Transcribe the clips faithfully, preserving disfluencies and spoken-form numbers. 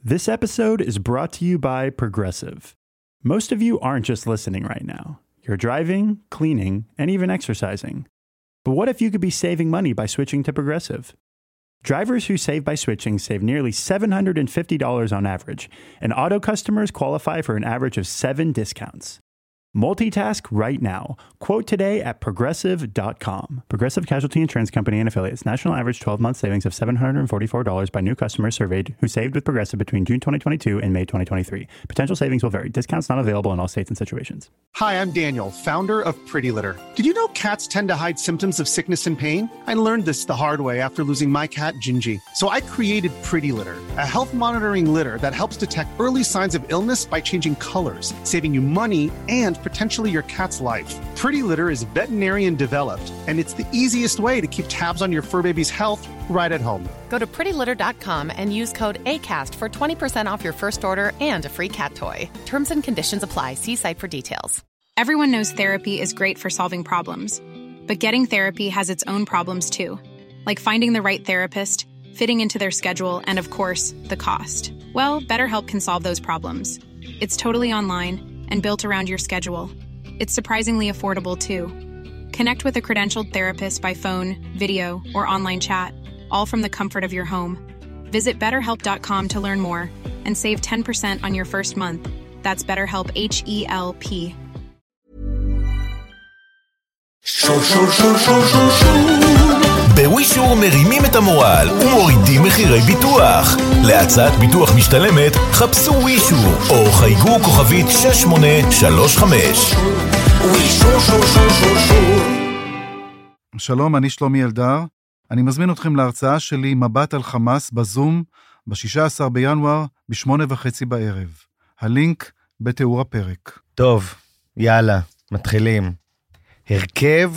This episode is brought to you by Progressive. Most of you aren't just listening right now. You're driving, cleaning, and even exercising. But what if you could be saving money by switching to Progressive? Drivers who save by switching save nearly seven hundred fifty dollars on average, and auto customers qualify for an average of seven discounts. Multitask right now. Quote today at progressive dot com. Progressive Casualty Insurance Company and Affiliates. National average twelve-month savings of seven hundred forty-four dollars by new customers surveyed who saved with Progressive between June twenty twenty-two and May twenty twenty-three. Potential savings will vary. Discounts not available in all states and situations. Hi, I'm Daniel, founder of Pretty Litter. Did you know cats tend to hide symptoms of sickness and pain? I learned this the hard way after losing my cat, Gingy. So I created Pretty Litter, a health monitoring litter that helps detect early signs of illness by changing colors, saving you money and potentially your cat's life. Pretty Litter is veterinarian developed, and it's the easiest way to keep tabs on your fur baby's health right at home. Go to pretty litter dot com and use code ACAST for twenty percent off your first order and a free cat toy. Terms and conditions apply. See site for details. Everyone knows therapy is great for solving problems, but getting therapy has its own problems too, like finding the right therapist, fitting into their schedule, and of course, the cost. Well, BetterHelp can solve those problems. It's totally online and built around your schedule. It's surprisingly affordable, too. Connect with a credentialed therapist by phone, video, or online chat, all from the comfort of your home. Visit better help dot com to learn more and save ten percent on your first month. That's BetterHelp, H E L P. בווישור מרימים את המורל ומורידים מחירי ביטוח. להצעת ביטוח משתלמת חפשו ווישור או חייגו כוכבית שש שמונה שלוש חמש. ווישור שור שור שור שור. שלום, אני שלומי אלדר. אני מזמין אתכם להרצאה שלי מבט על חמאס בזום ב-שישה עשר בינואר בשמונה וחצי בערב. הלינק בתיאור הפרק. טוב, יאללה, מתחילים. הרכב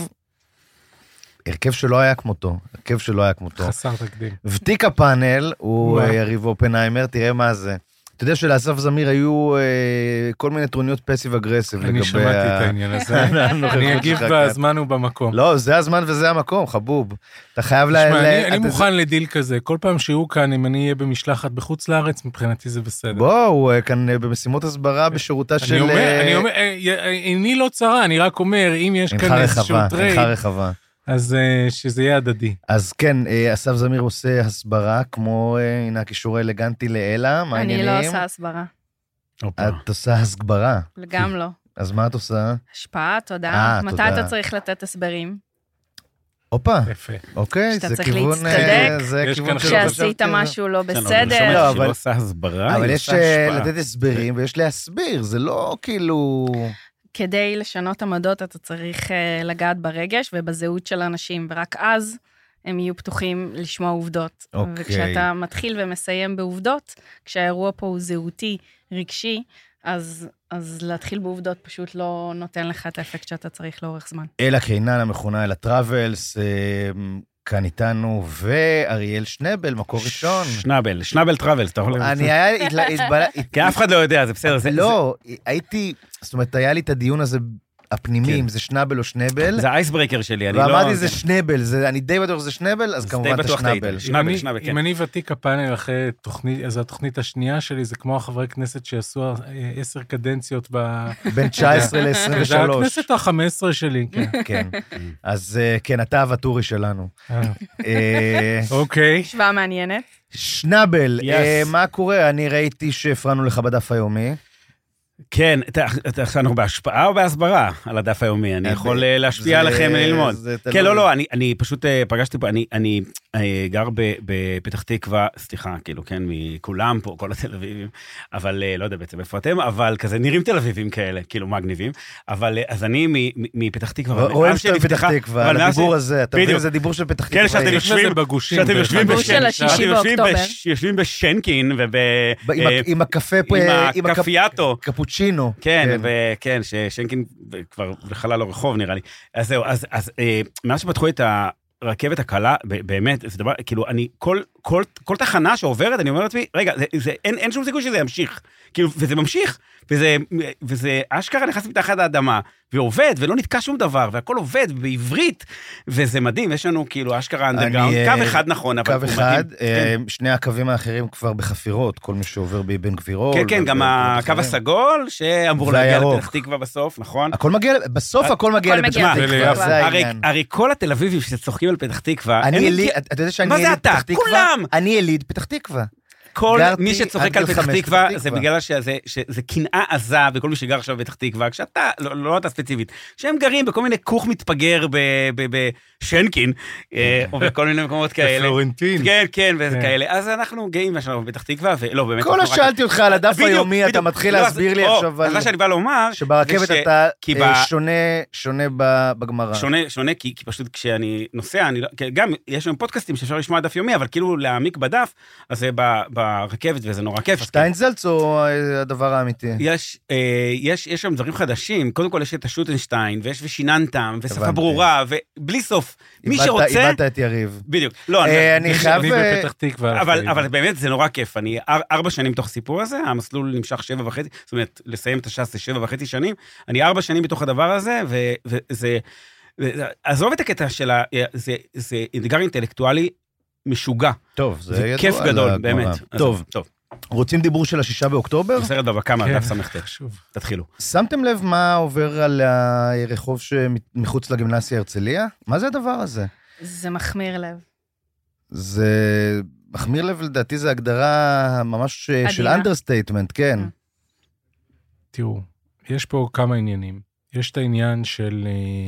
הרכב שלא היה כמותו, הרכב שלא היה כמותו. חסר תקדים. ותיק הפאנל, הוא יריב אופנהיימר, תראה מה זה. אתה יודע שלאסף זמיר היו אה, כל מיני טרוניות פסיב אגרסיב. אני שמעתי ה... את העניין הזה. אני אגיב בזמן ובמקום. לא, זה הזמן וזה המקום, חבוב. אתה חייב תשמע, ל... אני, ל... אני אתה... מוכן לדיל כזה. כל פעם שהוא כאן, אם אני אהיה במשלחת בחוץ לארץ, מבחינתי זה בסדר. בוא, הוא כאן במשימות הסברה בשירותה של... אני אומר, אני אומר, איני לא צרה, אני רק אומר, אם יש כאן איזשהו טרייד... אינך רחבה. אז שזה יהיה הדדי. אז כן, אסף זמיר עושה הסברה, כמו, הנה, קישור אלגנטי לאלה, מה העניינים? אני לא עושה הסברה. את עושה הסגברה. גם לא. אז מה את עושה? השפעה, תודה. מתי אתה צריך לתת הסברים? אופה. יפה. אוקיי, זה כיוון... שאתה צריך להצטדק, שעשית משהו לא בסדר. שלא עושה הסברה, אבל יש לתת הסברים ויש להסביר, זה לא כאילו... כדי לשנות עמדות אתה צריך לגעת ברגש ובזהות של אנשים, ורק אז הם יהיו פתוחים לשמוע עובדות. אוקיי. וכשאתה מתחיל ומסיים בעובדות, כשהאירוע פה הוא זהותי, רגשי, אז, אז להתחיל בעובדות פשוט לא נותן לך את האפקט שאתה צריך לאורך זמן. אלה קינן המכונה, אלה טראבלס, כאן איתנו, ואריאל שנבל, מקור ראשון. שנבל, שנבל טראבלס, אתה יכול... אני היה... כי אף אחד לא יודע, זה בסדר. לא, הייתי, זאת אומרת, היה לי את הדיון הזה הפנימי, אם זה שנבל או שנבל. זה האייסברקר שלי, אני לא... ואמרתי, זה שנבל, אני די בטוח שזה שנבל, אז כמובן זה שנבל. שנבל, שנבל, כן. אם אני ותיק הפאנל אחרי תוכנית, אז התוכנית השנייה שלי, זה כמו החברי כנסת שעשו עשר קדנציות ב... בין תשע עשרה ל-עשרים ושלוש. זה הכנסת ה-חמש עשרה שלי, כן. כן. אז כן, אתה הוותורי שלנו. אוקיי. שווה מעניינת. שנבל, מה קורה? אני ראיתי שהפרענו לך בדף היומי. כן, אנחנו בהשפעה או בהסברה על הדף היומי? אני יכול להשפיע עליכם וללמוד. כן, לא, לא, אני פשוט פגשתי פה, אני גר בפתח תקווה, סליחה, כאילו, כן, מכולם פה, כל התל אביבים, אבל לא יודע בעצם איפה אתם, אבל כזה נראים תל אביבים כאלה, כאילו מגניבים, אבל אז אני מפתח תקווה. רואים שאתה בפתח תקווה, על הדיבור הזה, אתה מבין, זה דיבור של פתח תקווה. כן, שאתם יושבים בגושים. שאתם יושבים בשנקין, עם הקפה, עם הקפיאטו. קפוצ'ינו. כן, וכן, ששנקין כבר לחלל לו רחוב, נראה לי. אז זהו, אז מאז שפתחו את הרכבת הקלה, באמת, זה דבר, כאילו, אני כל כל, כל תחנה שעוברת, אני אומר לעצמי, רגע, זה, זה, אין, אין שום סיכוי שזה ימשיך. כאילו, וזה ממשיך, וזה, וזה אשכרה נכנס מתחת האדמה, ועובד, ולא נתקע שום דבר, והכל עובד בעברית, וזה מדהים, יש לנו כאילו אשכרה אנדרגראונד, קו אחד נכון, אבל קו אחד, שני הקווים האחרים כבר בחפירות, כל מי שעובר בבן גבירול. כן, כן, גם הקו הסגול, שאמור להגיע לפתח תקווה בסוף, נכון? הכל מגיע, בסוף הכל מגיע לפתח תקווה, זה העניין. הרי כל התל אביבים שצוחקים על פתח תקווה, אתה יודע שאני יליד פתח תקווה? אני יליד פתח תקווה. כל מי שצוחק על פתח תקווה, זה בגלל שזה קנאה עזה, וכל מי שגר עכשיו בפתח תקווה, כשאתה, לא אתה ספציפית, שהם גרים בכל מיני כוך מתפגר בשנקין, או בכל מיני מקומות כאלה. בפלורנטין. כן, כן, וכאלה. אז אנחנו גאים בשלב בפתח תקווה, ולא, באמת. כל השאלתי אותך על הדף היומי, אתה מתחיל להסביר לי עכשיו, אז מה שאני בא לומר, שברכבת אתה שונה בגמרא. שונה, כי פשוט כשאני נוסע, גם יש לנו פודקאסטים שאפשר לשמוע דף יומי, אבל כאילו להעמיק בדף, אז זה ברכבת, וזה נורא כיף. שטיינזלץ או הדבר האמיתי? יש, יש, יש שם דברים חדשים, קודם כל יש את השוטנשטיין, ויש ושיננתם, ושפה ברורה, ובלי סוף, מי שרוצה... איבדת את יריב. בדיוק. לא, אני חייב... אבל באמת זה נורא כיף, אני ארבע שנים בתוך סיפור הזה, המסלול נמשך שבע וחצי, זאת אומרת, לסיים את הש"ס זה שבע וחצי שנים, אני ארבע שנים בתוך הדבר הזה, וזה... עזוב את הקטע שלה, זה אתגר אינטלקטואלי, משוגע. טוב, זה, זה כיף גדול, באמת. טוב, טוב. רוצים דיבור של השישה באוקטובר? בסרט בבקה מהדף סמכת. תתחילו. שמתם לב מה עובר על הרחוב שמחוץ לגימנסיה הרצליה? מה זה הדבר הזה? זה מחמיר לב. זה מחמיר לב, לדעתי, זה הגדרה ממש של אנדרסטייטמנט, כן. תראו, יש פה כמה עניינים. יש את העניין של...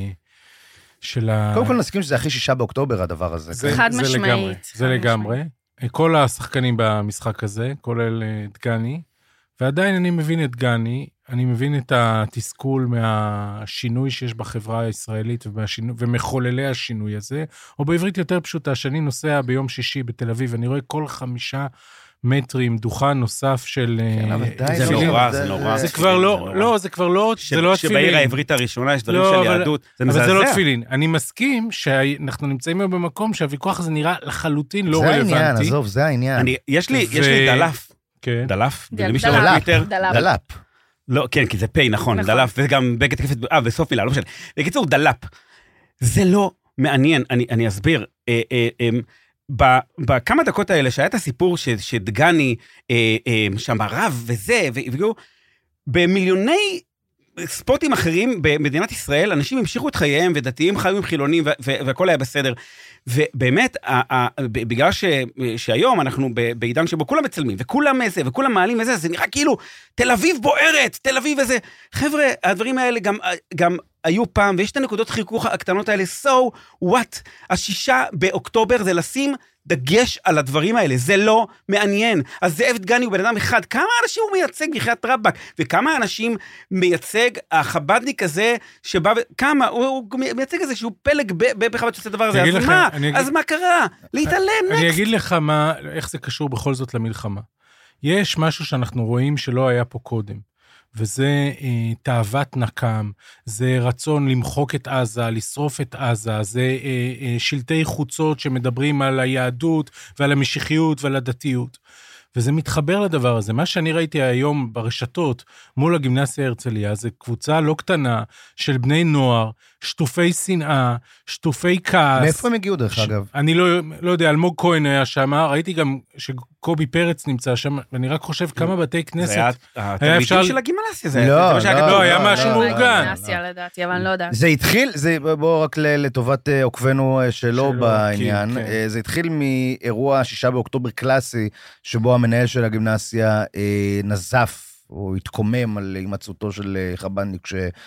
של ה... קודם כל נסכים שזה הכי שישה באוקטובר, הדבר הזה. זה חד משמעית. זה לגמרי. כל השחקנים במשחק הזה, כולל דגני, ועדיין אני מבין את דגני, אני מבין את התסכול מהשינוי שיש בחברה הישראלית ומחוללי השינוי הזה, או בעברית יותר פשוטה, שאני נוסע ביום שישי בתל אביב, אני רואה כל חמישה מטרים דוכן נוסף של... זה נורא, זה נורא. זה כבר לא, לא, זה כבר לא, זה לא התפילין. שבעיר העברית הראשונה יש דברים של יהדות, זה מזעזע. אבל זה לא תפילין. אני מסכים שאנחנו נמצאים היום במקום שהוויכוח הזה נראה לחלוטין לא רלוונטי. זה העניין, עזוב, זה העניין. יש לי דלף. דלף? דלף. לא, כן, כי זה פי, נכון, דלף, וגם בגד תקפת, אה, בסוף מילה, לא משנה. בקיצור, דלף. זה לא מעניין, אני אסביר. בכמה דקות האלה, שהיה את הסיפור שדגני שם הרב וזה, במיליוני ספוטים אחרים במדינת ישראל, אנשים המשיכו את חייהם, ודתיים חיו עם חילונים, והכל היה בסדר. ובאמת, בגלל שהיום אנחנו בעידן שבו כולם מצלמים, וכולם איזה, וכולם מעלים איזה, זה נראה כאילו, תל אביב בוערת, תל אביב איזה. חבר'ה, הדברים האלה גם, גם היו פעם, ויש את הנקודות חיכוך הקטנות האלה, so what? השישה באוקטובר זה לשים דגש על הדברים האלה, זה לא מעניין. אז זאב דגני הוא בן אדם אחד, כמה אנשים הוא מייצג בחיית רבק, וכמה אנשים מייצג החבדניק הזה, שבא, כמה, הוא מייצג איזשהו פלג בחב"ד שעושה דבר הזה, אז לך, מה? אז אגיד, מה קרה? להתעלם, נקסט. אני אגיד לך מה, איך זה קשור בכל זאת למלחמה. יש משהו שאנחנו רואים שלא היה פה קודם. וזה אה, תאוות נקם, זה רצון למחוק את עזה, לשרוף את עזה, זה אה, אה, שלטי חוצות שמדברים על היהדות ועל המשיחיות ועל הדתיות. וזה מתחבר לדבר הזה. מה שאני ראיתי היום ברשתות מול הגימנסיה הרצליה, זה קבוצה לא קטנה של בני נוער, שטופי שנאה, שטופי כעס. מאיפה הם הגיעו דרך אגב? אני לא, לא יודע, אלמוג כהן היה שם, ראיתי גם שקובי פרץ נמצא שם, ואני רק חושב כמה בתי כנסת. זה היה התלמידים של הגימנסיה, זה לא, לא, היה משהו מאורגן. גימנסיה לדעתי, אבל אני לא יודעת. זה התחיל, בואו רק לטובת עוקבנו שלו בעניין, זה התחיל מאירוע שישה באוקטובר קלאסי, שבו המנהל של הגימנסיה נזף, או התקומם על הימצאותו של חב"דניק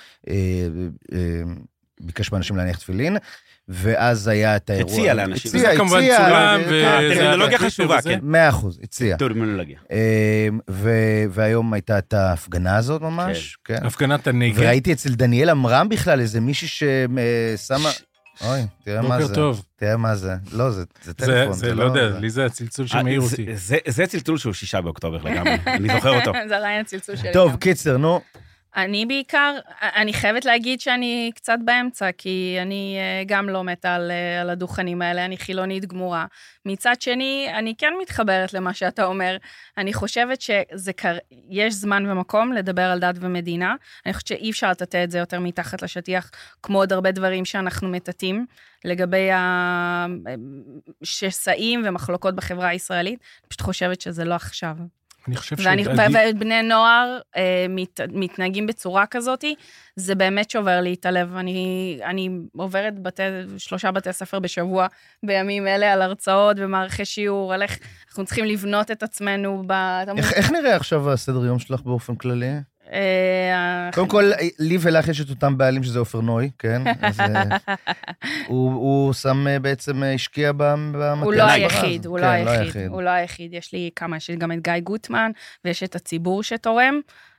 שביקש מאנשים להניח תפילין, ואז היה את האירוע. הציע לאנשים. זה כמובן צולם. טרמינולוגיה חשובה, כן. מאה אחוז, הציע. טרמינולוגיה. והיום הייתה את ההפגנה הזאת ממש. הפגנת הנגד. וראיתי אצל דניאל אמרם בכלל איזה מישהי ששמה... אוי, תראה מה זה. בוקר טוב. תראה מה זה. לא, זה טלפון. זה לא יודע, לי זה הצלצול שמעיר אותי. זה צלצול שהוא שישה באוקטובר לגמרי. אני זוכר אותו. זה עדיין הצלצול שלי. טוב, קיצר, נו. אני בעיקר, אני חייבת להגיד שאני קצת באמצע, כי אני גם לא מתה על, על הדוכנים האלה, אני חילונית גמורה. מצד שני, אני כן מתחברת למה שאתה אומר. אני חושבת שיש זמן ומקום לדבר על דת ומדינה. אני חושבת שאי אפשר לטאטא את זה יותר מתחת לשטיח, כמו עוד הרבה דברים שאנחנו מטאטאים, לגבי השסעים ומחלוקות בחברה הישראלית. אני פשוט חושבת שזה לא עכשיו. אני חושב ואני, ובני נוער אה, מת, מתנהגים בצורה כזאת, זה באמת שובר לי את הלב. אני, אני עוברת בתי, שלושה בתי ספר בשבוע, בימים אלה, על הרצאות ומערכי שיעור, על איך אנחנו צריכים לבנות את עצמנו. איך, איך נראה עכשיו הסדר יום שלך באופן כללי? קודם כל, לי ולך יש את אותם בעלים שזה אופר נוי, כן? אז הוא שם בעצם השקיע במטרה. הוא לא היחיד, הוא לא היחיד, הוא לא היחיד. יש לי כמה, יש גם את גיא גוטמן, ויש את הציבור שתורם,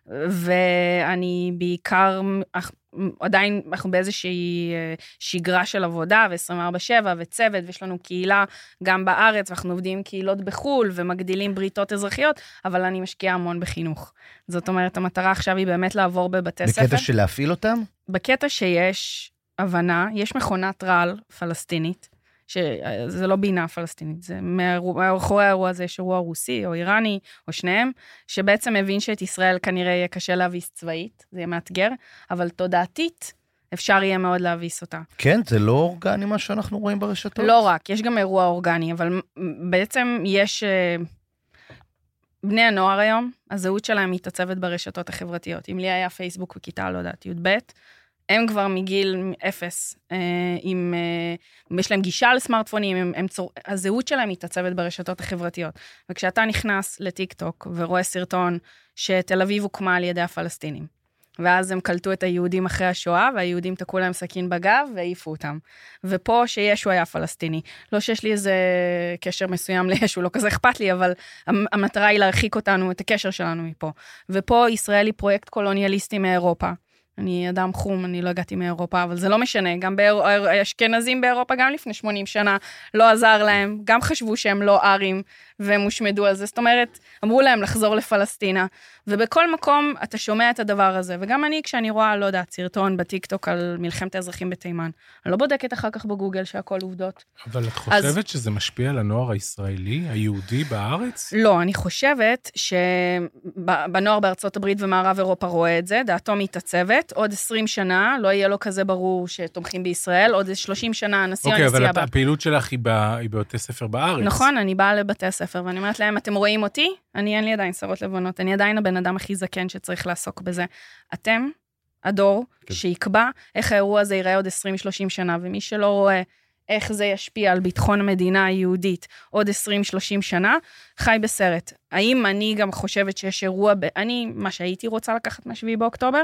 ואני בעיקר, עדיין אנחנו באיזושהי שגרה של עבודה, ו-עשרים וארבע שבע, וצוות, ויש לנו קהילה גם בארץ, ואנחנו עובדים קהילות בחול, ומגדילים בריתות אזרחיות, אבל אני משקיעה המון בחינוך. זאת אומרת, המטרה עכשיו היא באמת לעבור בבתי ספר. בקטע של להפעיל אותם? בקטע שיש הבנה, יש מכונת רעל פלסטינית, שזה לא בינה פלסטינית, זה מאחורי האירוע הזה יש אירוע רוסי או איראני או שניהם, שבעצם מבין שאת ישראל כנראה יהיה קשה להביס צבאית, זה יהיה מאתגר, אבל תודעתית אפשר יהיה מאוד להביס אותה. כן, זה לא אורגני מה שאנחנו רואים ברשתות? לא רק, יש גם אירוע אורגני, אבל בעצם יש בני הנוער היום, הזהות שלהם מתעצבת ברשתות החברתיות. אם לי היה פייסבוק וכיתה, לא יודעת, י' ב', הם כבר מגיל אפס, עם, יש להם גישה לסמארטפונים, הם, הם צור, הזהות שלהם מתעצבת ברשתות החברתיות. וכשאתה נכנס לטיק טוק ורואה סרטון שתל אביב הוקמה על ידי הפלסטינים, ואז הם קלטו את היהודים אחרי השואה, והיהודים תקעו להם סכין בגב והעיפו אותם. ופה שישו היה פלסטיני. לא שיש לי איזה קשר מסוים לישו, לא כזה אכפת לי, אבל המטרה היא להרחיק אותנו, את הקשר שלנו מפה. ופה ישראל היא פרויקט קולוניאליסטי מאירופה. אני אדם חום, אני לא הגעתי מאירופה, אבל זה לא משנה, גם אשכנזים באירופה, גם לפני שמונים שנה, לא עזר להם, גם חשבו שהם לא ארים, והם הושמדו על זה, זאת אומרת, אמרו להם לחזור לפלסטינה, ובכל מקום אתה שומע את הדבר הזה, וגם אני, כשאני רואה, לא יודעת, סרטון בטיקטוק על מלחמת האזרחים בתימן, אני לא בודקת אחר כך בגוגל שהכל עובדות. אבל את חושבת אז... שזה משפיע על הנוער הישראלי, היהודי בארץ? לא, אני חושבת שבנוער בארצות הברית ומערב אירופה רואה את זה, דעתו מתעצבת, עוד עשרים שנה, לא יהיה לו כזה ברור שתומכים בישראל, עוד שלושים שנה הנשיא אוקיי, הנשיאה... אבל הפעילות שלך היא בבתי ספר בארץ. נכון, אני באה לבתי ספר, ואני אומרת להם, אתם רואים אותי? אני אין לי עדיין שרות לבנות, אני עדיין הבן אדם הכי זקן שצריך לעסוק בזה. אתם, הדור, שיקבע איך האירוע הזה ייראה עוד עשרים שלושים שנה, ומי שלא רואה איך זה ישפיע על ביטחון המדינה היהודית עוד עשרים שלושים שנה, חי בסרט. האם אני גם חושבת שיש אירוע, ב... אני, מה שהייתי רוצה לקחת מהשביעי באוקטובר,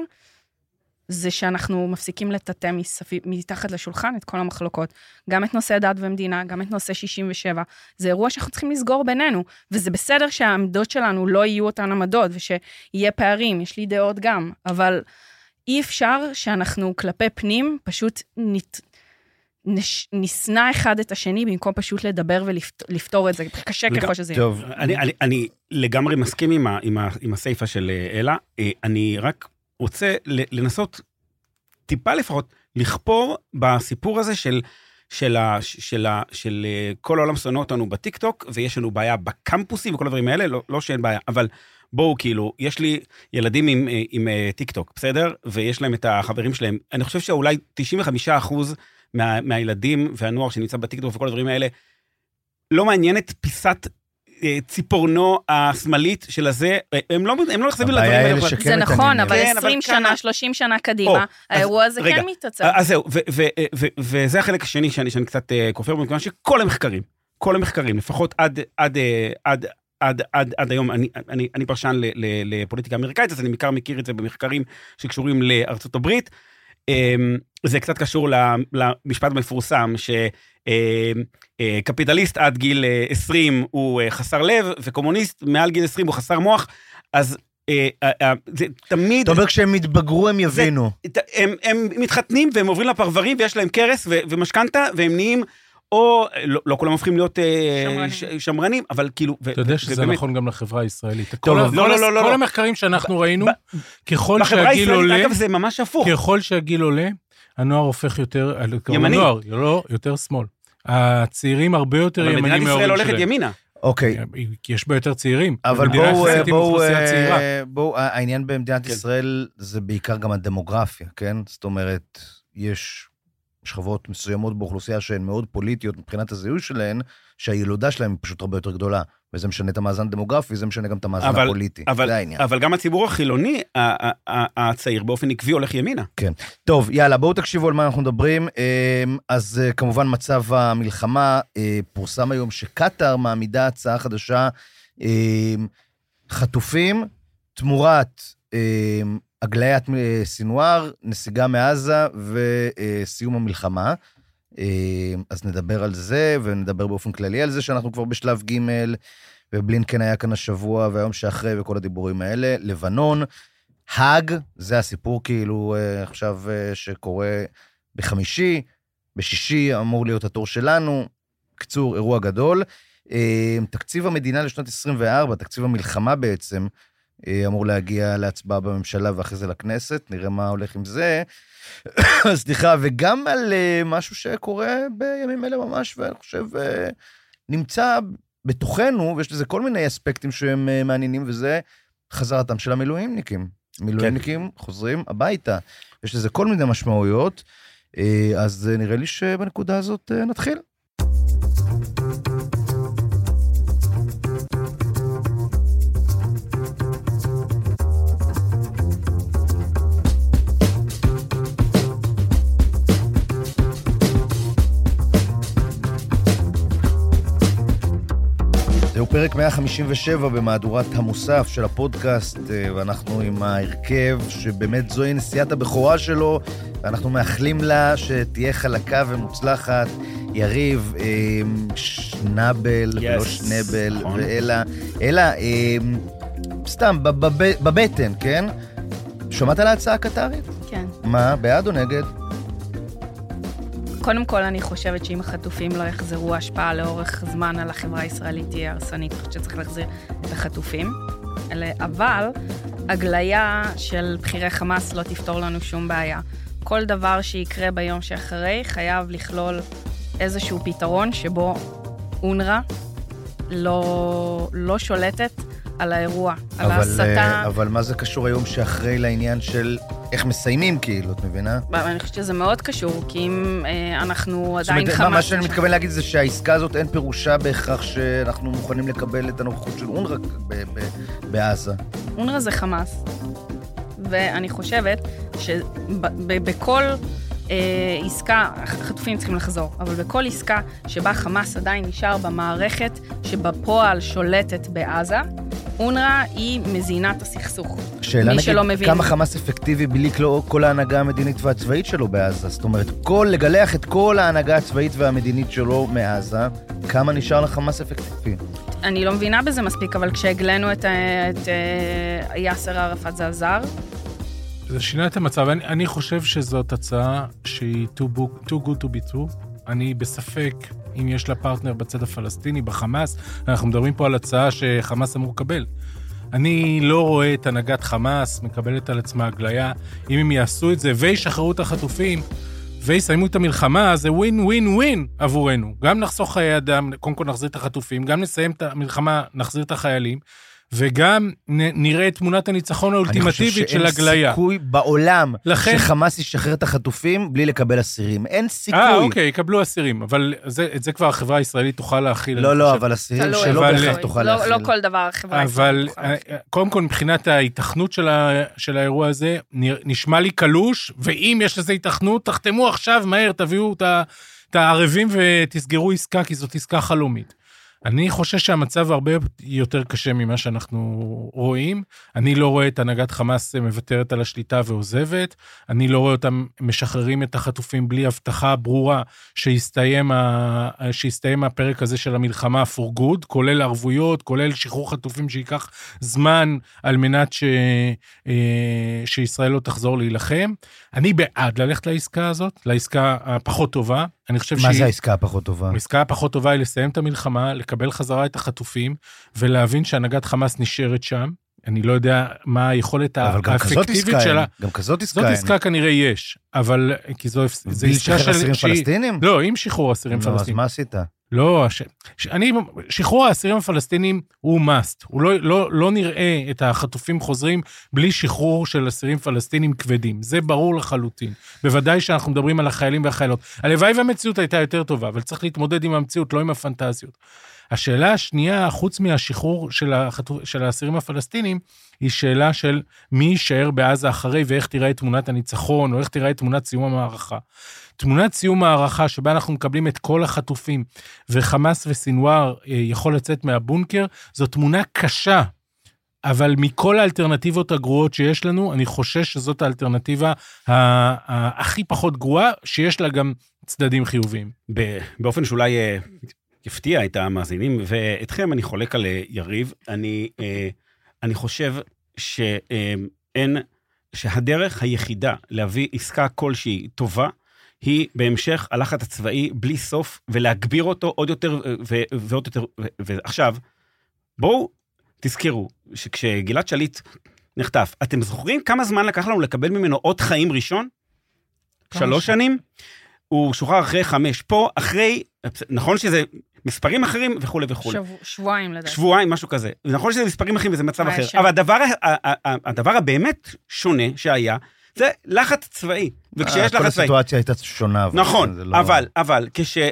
זה שאנחנו מפסיקים לטאטא מתחת לשולחן את כל המחלוקות. גם את נושא דת ומדינה, גם את נושא שישים ושבע. זה אירוע שאנחנו צריכים לסגור בינינו, וזה בסדר שהעמדות שלנו לא יהיו אותן עמדות, ושיהיה פערים, יש לי דעות גם, אבל אי אפשר שאנחנו כלפי פנים פשוט נת... נש... נסנה אחד את השני, במקום פשוט לדבר ולפתור את זה, קשה ככל שזה יהיה. טוב, אני, אני, אני לגמרי מסכים עם, ה, עם, ה, עם הסייפה של אלה, אני רק רוצה לנסות טיפה לפחות, לכפור בסיפור הזה של, של, ה, של, ה, של כל העולם שונא אותנו בטיקטוק, ויש לנו בעיה בקמפוסים וכל הדברים האלה, לא, לא שאין בעיה, אבל בואו כאילו, יש לי ילדים עם, עם טיקטוק, בסדר? ויש להם את החברים שלהם, אני חושב שאולי תשעים וחמישה אחוז מה, מהילדים והנוער שנמצא בטיקטוק וכל הדברים האלה, לא מעניינת פיסת ציפורנו השמאלית של הזה, הם לא נחשבים לדברים האלה. זה נכון, אבל עשרים שנה, שלושים שנה קדימה, האירוע הזה כן מתעצב. אז זהו, וזה החלק השני שאני קצת כופר, מכיוון שכל המחקרים, כל המחקרים, לפחות עד היום, אני פרשן לפוליטיקה אמריקאית, אז אני בעיקר מכיר את זה במחקרים שקשורים לארצות הברית, זה קצת קשור למשפט המפורסם, שקפיטליסט עד גיל עשרים הוא חסר לב, וקומוניסט מעל גיל עשרים הוא חסר מוח, אז זה תמיד... אתה אומר, כשהם מתבגרו הם יבינו. הם מתחתנים והם עוברים לפרברים, ויש להם קרס ומשכנתה, והם נהיים או לא, לא כולם הופכים להיות שמרנים, אבל כאילו... אתה יודע שזה נכון גם לחברה הישראלית. לא, לא, לא, לא. כל המחקרים שאנחנו ראינו, ככל שהגיל עולה... אגב, זה ממש הפוך. ככל שהגיל עולה, הנוער הופך יותר... ימני. הנוער, לא, יותר שמאל. הצעירים הרבה יותר ימנים מההורים שלהם. אבל מדינת ישראל הולכת ימינה. אוקיי. כי יש בה יותר צעירים. אבל בואו, בואו, בואו, העניין במדינת ישראל זה בעיקר גם הדמוגרפיה, כן? זאת אומרת, יש שכבות מסוימות באוכלוסייה שהן מאוד פוליטיות מבחינת הזיהוי שלהן, שהילודה שלהן היא פשוט הרבה יותר גדולה, וזה משנה את המאזן הדמוגרפי, זה משנה גם את המאזן אבל, הפוליטי. אבל, זה העניין. אבל גם הציבור החילוני, הצעיר באופן עקבי הולך ימינה. כן. טוב, יאללה, בואו תקשיבו על מה אנחנו מדברים. אז כמובן מצב המלחמה, פורסם היום שקטר מעמידה הצעה חדשה, חטופים, תמורת הגליית סינואר, נסיגה מעזה וסיום המלחמה. אז נדבר על זה, ונדבר באופן כללי על זה, שאנחנו כבר בשלב ג' ובלינקן היה כאן השבוע, והיום שאחרי וכל הדיבורים האלה. לבנון, האג, זה הסיפור כאילו עכשיו שקורה בחמישי, בשישי אמור להיות התור שלנו, קצור, אירוע גדול. תקציב המדינה לשנת עשרים וארבע, תקציב המלחמה בעצם, אמור להגיע להצבעה בממשלה ואחרי זה לכנסת, נראה מה הולך עם זה. סליחה, וגם על משהו שקורה בימים אלה ממש, ואני חושב, נמצא בתוכנו, ויש לזה כל מיני אספקטים שהם מעניינים, וזה חזרתם של המילואימניקים. מילואימניקים חוזרים הביתה. יש לזה כל מיני משמעויות, אז נראה לי שבנקודה הזאת נתחיל. זהו פרק מאה חמישים ושבע במהדורת המוסף של הפודקאסט, ואנחנו עם ההרכב שבאמת זוהי נסיעת הבכורה שלו, ואנחנו מאחלים לה שתהיה חלקה ומוצלחת, יריב, שנבל, yes. ולא שנבל, נכון. ואלה, אלה, סתם, בבטן, כן? שומעת על ההצעה הקטרית? כן. מה, בעד או נגד? קודם כל, אני חושבת שאם החטופים לא יחזרו, השפעה לאורך זמן על החברה הישראלית תהיה הרסנית, אני חושבת שצריך להחזיר את החטופים. אבל הגליה של בחירי חמאס לא תפתור לנו שום בעיה. כל דבר שיקרה ביום שאחרי חייב לכלול איזשהו פתרון שבו אונר"א לא, לא שולטת על האירוע, על ההסתה. אבל מה זה קשור היום שאחרי לעניין של איך מסיימים כאילו, את מבינה? אני חושבת שזה מאוד קשור, כי אם אנחנו עדיין חמאס... מה שאני מתכוון להגיד זה שהעסקה הזאת אין פירושה בהכרח שאנחנו מוכנים לקבל את הנוכחות של אונר"א בעזה. אונר"א זה חמאס, ואני חושבת שבכל עסקה, החטופים צריכים לחזור, אבל בכל עסקה שבה חמאס עדיין נשאר במערכת שבפועל שולטת בעזה, אונר"א היא מזינת הסכסוך. שאלה נגיד, כמה חמאס אפקטיבי בלי כל ההנהגה המדינית והצבאית שלו בעזה? זאת אומרת, כל, לגלח את כל ההנהגה הצבאית והמדינית שלו מעזה, כמה נשאר לחמאס אפקטיבי? אני לא מבינה בזה מספיק, אבל כשהגלנו את, את יאסר ערפאת זה עזר. זה שינה את המצב. אני, אני חושב שזאת הצעה שהיא too, book, too good to be true. אני בספק אם יש לה פרטנר בצד הפלסטיני, בחמאס. אנחנו מדברים פה על הצעה שחמאס אמור לקבל. אני לא רואה את הנהגת חמאס מקבלת על עצמה הגליה. אם הם יעשו את זה וישחררו את החטופים ויסיימו את המלחמה, זה ווין ווין ווין עבורנו. גם נחסוך חיי אדם, קודם כל נחזיר את החטופים, גם נסיים את המלחמה, נחזיר את החיילים, וגם נראה את תמונת הניצחון האולטימטיבית של הגליה. אני חושב שאין סיכוי בעולם לכן... שחמאס ישחרר את החטופים בלי לקבל אסירים. אין סיכוי. אה, אוקיי, יקבלו אסירים, אבל זה, את זה כבר החברה הישראלית תוכל להכיל. לא, לא, אבל אסירים שלא בהכרח תוכל לא, להכיל. לא כל דבר החברה הישראלית תוכל להכיל. אבל קודם כל, מבחינת ההיתכנות של, ה, של האירוע הזה, נשמע לי קלוש, ואם יש לזה היתכנות, תחתמו עכשיו מהר, תביאו את הערבים ותסגרו עסקה, כי זאת עסקה חלומית. אני חושש שהמצב הרבה יותר קשה ממה שאנחנו רואים. אני לא רואה את הנהגת חמאס מוותרת על השליטה ועוזבת. אני לא רואה אותם משחררים את החטופים בלי הבטחה ברורה שיסתיים, ה... שיסתיים הפרק הזה של המלחמה for good, כולל ערבויות, כולל שחרור חטופים שיקח זמן על מנת ש... שישראל לא תחזור להילחם. אני בעד ללכת לעסקה הזאת, לעסקה הפחות טובה. אני חושב מה שהיא... זה העסקה הפחות טובה? העסקה הפחות טובה היא לסיים את המלחמה, לקבל חזרה את החטופים, ולהבין שהנהגת חמאס נשארת שם. אני לא יודע מה היכולת האפקטיבית שלה. גם כזאת עסקה. זאת עסקה כנראה יש, אבל כי זו עסקה של... בלי שחרר אסירים פלסטינים? לא, עם שחרור אסירים פלסטינים. אז מה עשית? לא, ש... אני, שחרור האסירים הפלסטינים הוא must. הוא לא, לא, לא נראה את החטופים חוזרים בלי שחרור של אסירים פלסטינים כבדים. זה ברור לחלוטין. בוודאי שאנחנו מדברים על החיילים והחיילות. הלוואי והמציאות הייתה יותר טובה, אבל צריך להתמודד עם המציאות, לא עם הפנטזיות. השאלה השנייה, חוץ מהשחרור של, החטופ... של האסירים הפלסטינים, היא שאלה של מי יישאר בעזה אחרי, ואיך תראה את תמונת הניצחון, או איך תראה את תמונת סיום המערכה. תמונת סיום הערכה שבה אנחנו מקבלים את כל החטופים, וחמאס וסינואר יכול לצאת מהבונקר, זו תמונה קשה, אבל מכל האלטרנטיבות הגרועות שיש לנו, אני חושש שזאת האלטרנטיבה הכי פחות גרועה, שיש לה גם צדדים חיוביים. באופן שאולי יפתיע את המאזינים, ואתכם אני חולק על יריב, אני, אני חושב שאין, שהדרך היחידה להביא עסקה כלשהי טובה, היא בהמשך הלחץ הצבאי בלי סוף, ולהגביר אותו עוד יותר ו- ועוד יותר. ו- ועכשיו, בואו תזכרו, שכשגלעד שליט נחטף, אתם זוכרים כמה זמן לקח לנו לקבל ממנו עוד חיים ראשון? שלוש שנים? הוא שוחרר אחרי חמש. פה, אחרי, נכון שזה מספרים אחרים וכו' וכו'. שבוע, שבועיים לדעת. שבועיים, משהו כזה. נכון שזה מספרים אחרים וזה מצב אחר. אבל הדבר, הדבר הבאמת שונה שהיה, זה לחץ צבאי, וכשיש לחץ צבאי... כל הסיטואציה הייתה שונה. נכון, אבל, אבל,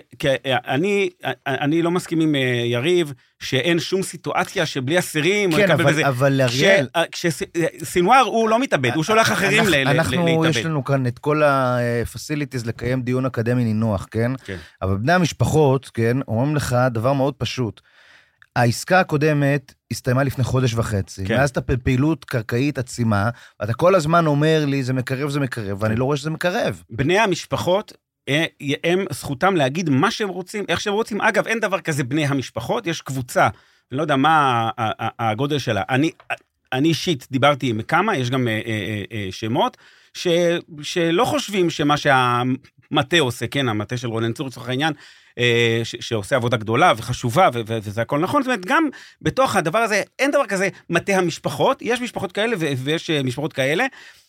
כשאני, אני לא מסכים עם יריב, שאין שום סיטואציה שבלי אסירים... כן, אבל אריאל... כשסינואר הוא לא מתאבד, הוא שולח אחרים להתאבד. אנחנו, יש לנו כאן את כל הפסיליטיז לקיים דיון אקדמי נינוח, כן? אבל בני המשפחות, כן, אומרים לך דבר מאוד פשוט. העסקה הקודמת הסתיימה לפני חודש וחצי, כן. מאז אתה פעילות קרקעית עצימה, ואתה כל הזמן אומר לי, זה מקרב, זה מקרב, ואני לא רואה שזה מקרב. בני המשפחות, הם זכותם להגיד מה שהם רוצים, איך שהם רוצים. אגב, אין דבר כזה בני המשפחות, יש קבוצה, אני לא יודע מה הגודל שלה. אני, אני אישית דיברתי עם כמה, יש גם שמות, ש, שלא חושבים שמה שהמטה עושה, כן, המטה של רונן צור, לצורך העניין, ש, שעושה עבודה גדולה וחשובה, ו, ו, וזה הכל נכון. זאת אומרת, גם בתוך הדבר הזה, אין דבר כזה מטה המשפחות, יש משפחות כאלה ו, ויש משפחות כאלה,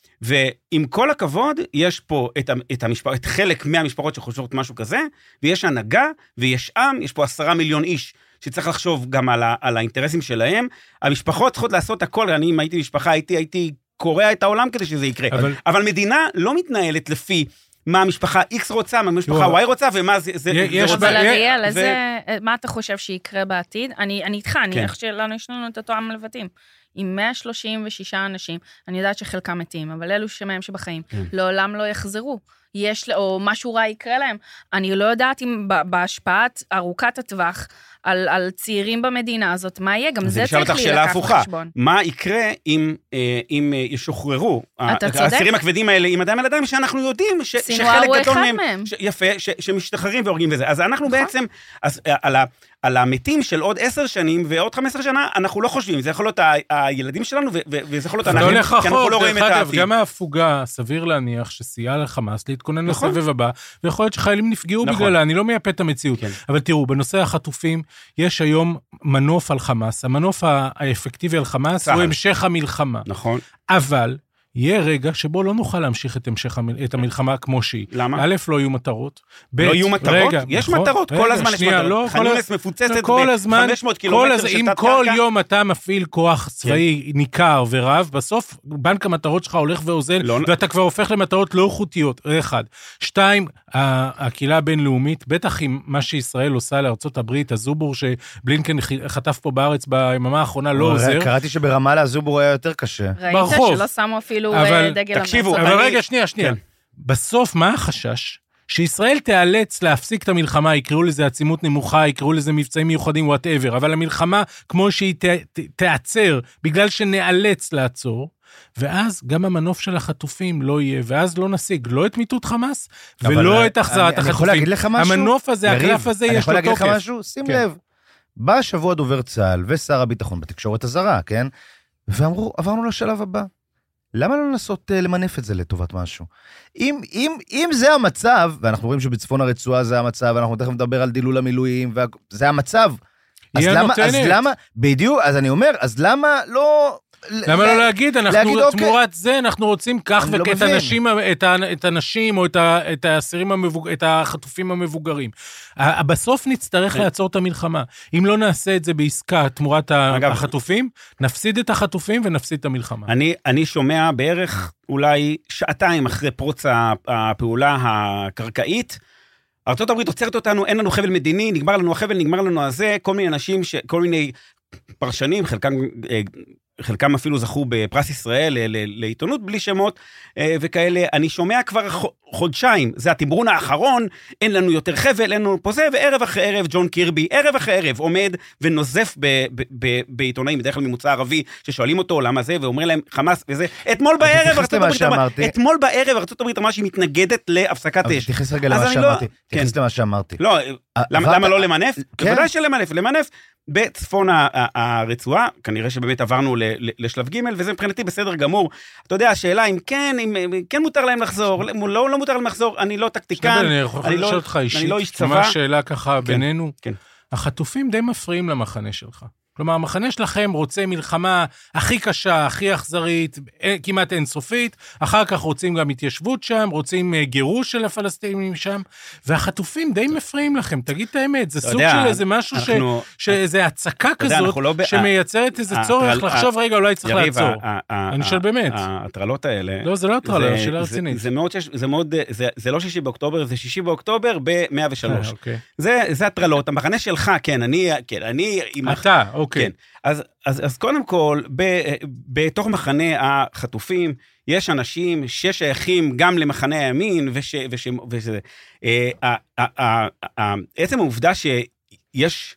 ועם כל הכבוד, יש פה את, את, המשפח, את חלק מהמשפחות שחושבות משהו כזה, ויש הנהגה, ויש עם, יש פה עשרה מיליון איש, שצריך לחשוב גם על, ה, על האינטרסים שלהם. המשפחות צריכות לעשות הכל, אני אם הייתי משפחה, הייתי, הייתי קורא את העולם כדי שזה יקרה. אבל, אבל מדינה לא מתנהלת לפי מה המשפחה X רוצה, מה המשפחה Y רוצה, ומה זה, זה, זה רוצה. אבל אריאל, ו... זה, מה אתה חושב שיקרה בעתיד? אני, אני איתך, אני איך שלנו, יש לנו את אותו עם לבטים. עם מאה שלושים ושישה אנשים, אני יודעת שחלקם מתים, אבל אלו שמהם שבחיים, לעולם לא יחזרו. יש, או משהו רע יקרה להם. אני לא יודעת אם בהשפעת ארוכת הטווח, על, על צעירים במדינה הזאת, מה יהיה? גם זה צריך להילקח בחשבון. מה יקרה אם, אם ישוחררו האסירים הכבדים האלה עם אדם על אדם, שאנחנו יודעים ש, שחלק גדול מהם, ש, יפה, ש, שמשתחררים והורגים בזה. אז אנחנו בעצם, אז, על, ה, על המתים של עוד עשר שנים ועוד חמש עשרה שנה, אנחנו לא חושבים. זה יכול להיות הילדים שלנו, וזה יכול להיות אנחנו, כי אנחנו לא רואים את העתיד. גם ההפוגה, סביר להניח שסייע לחמאס להתכונן לסבב הבא, ויכול להיות שחיילים נפגעו בגללה, אני לא מייפה את המציאות. אבל תראו, בנושא החטופים, יש היום מנוף על חמאס. המנוף האפקטיבי על חמאס הוא המשך המלחמה. נכון. אבל יהיה רגע שבו לא נוכל להמשיך את המשך את המלחמה כמו שהיא. למה? א', לא יהיו מטרות. לא יהיו מטרות? יש מטרות, כל הזמן יש מטרות. חניונס מפוצצת ב-חמש מאות קילומטר של תת קרקע. אם כל יום אתה מפעיל כוח צבאי ניכר ורב, בסוף בנק המטרות שלך הולך ואוזל, ואתה כבר הופך למטרות לא איכותיות. אחד. שתיים, הקהילה הבינלאומית, בטח עם מה שישראל עושה לארצות הברית, הזובור שבלינקן חטף פה בארץ ביממה האחרונה לא עוזר. קראתי שברמאללה הזובור היה יותר קשה. ראית שלא שמו אפילו דגל המרצות. אבל רגע, שנייה, שנייה. בסוף, מה החשש? שישראל תיאלץ להפסיק את המלחמה, יקראו לזה עצימות נמוכה, יקראו לזה מבצעים מיוחדים, whatever, אבל המלחמה, כמו שהיא ת, ת, תעצר, בגלל שנאלץ לעצור, ואז גם המנוף של החטופים לא יהיה, ואז לא נשיג לא את מיטוט חמאס, ולא את החזרת החטופים. אני יכול להגיד לך משהו? המנוף הזה, הקלף הזה, יש לו תוקף. אני יכול להגיד לך משהו? שים לב. בא השבוע דובר צה"ל ושר הביטחון בתקשורת הזרה, כן? ואמרו, עברנו לשלב הבא. למה לא לנסות למנף את זה לטובת משהו? אם, אם, אם זה המצב, ואנחנו רואים שבצפון הרצועה זה המצב, ואנחנו תכף נדבר על דילול המילואים, וזה המצב. אז למה, אז למה, בדיוק, אז אני אומר, אז למה לא... למה לא להגיד, אנחנו תמורת זה, אנחנו רוצים כך וכת אנשים, את האנשים או את האסירים המבוגרים, את החטופים המבוגרים. בסוף נצטרך לעצור את המלחמה. אם לא נעשה את זה בעסקה תמורת החטופים, נפסיד את החטופים ונפסיד את המלחמה. אני שומע בערך אולי שעתיים אחרי פרוץ הפעולה הקרקעית, ארצות הברית עוצרת אותנו, אין לנו חבל מדיני, נגמר לנו החבל, נגמר לנו הזה, כל מיני אנשים, כל מיני פרשנים, חלקם חלקם אפילו זכו בפרס ישראל לעיתונות בלי שמות וכאלה. אני שומע כבר חודשיים, זה התמרון האחרון, אין לנו יותר חבל, אין לנו פה זה, וערב אחרי ערב ג'ון קירבי, ערב אחרי ערב עומד ונוזף בעיתונאים, בדרך כלל ממוצא ערבי, ששואלים אותו למה זה, ואומר להם חמאס וזה. אתמול בערב, אתמול בערב ארצות הברית אמרה שהיא מתנגדת להפסקת אש. תכנס רגע למה שאמרתי. תכנס למה שאמרתי. לא, למה לא למנף? בוודאי שלמנף, למנף. בצפון הרצועה, כנראה שבאמת עברנו לשלב ג' וזה מבחינתי בסדר גמור. אתה יודע, השאלה אם כן, אם כן מותר להם לחזור, לא, לא מותר להם לחזור, אני לא טקטיקן, אני יכול לשאול אותך אישית, מה השאלה ככה בינינו? החטופים די מפריעים למחנה שלך. כלומר, המחנה שלכם רוצה מלחמה הכי קשה, הכי אכזרית, כמעט אינסופית, אחר כך רוצים גם התיישבות שם, רוצים גירוש של הפלסטינים שם, והחטופים די מפריעים לכם, תגיד את האמת, זה סוג של איזה משהו, שאיזה הצקה כזאת, שמייצרת איזה צורך לחשוב, רגע, אולי צריך לעצור. אני שואל באמת. ההטרלות האלה... לא, זה לא הטרלה, זה שאלה רצינית. זה מאוד, זה לא שישי באוקטובר, זה שישי באוקטובר ב-מאה ושלוש. זה הטרלות, המחנה שלך, כן, אני... אתה, אוקיי. כן, אז, אז, אז קודם כל, ב, בתוך מחנה החטופים, יש אנשים ששייכים גם למחנה הימין, וש, וש, וזה, עצם העובדה שיש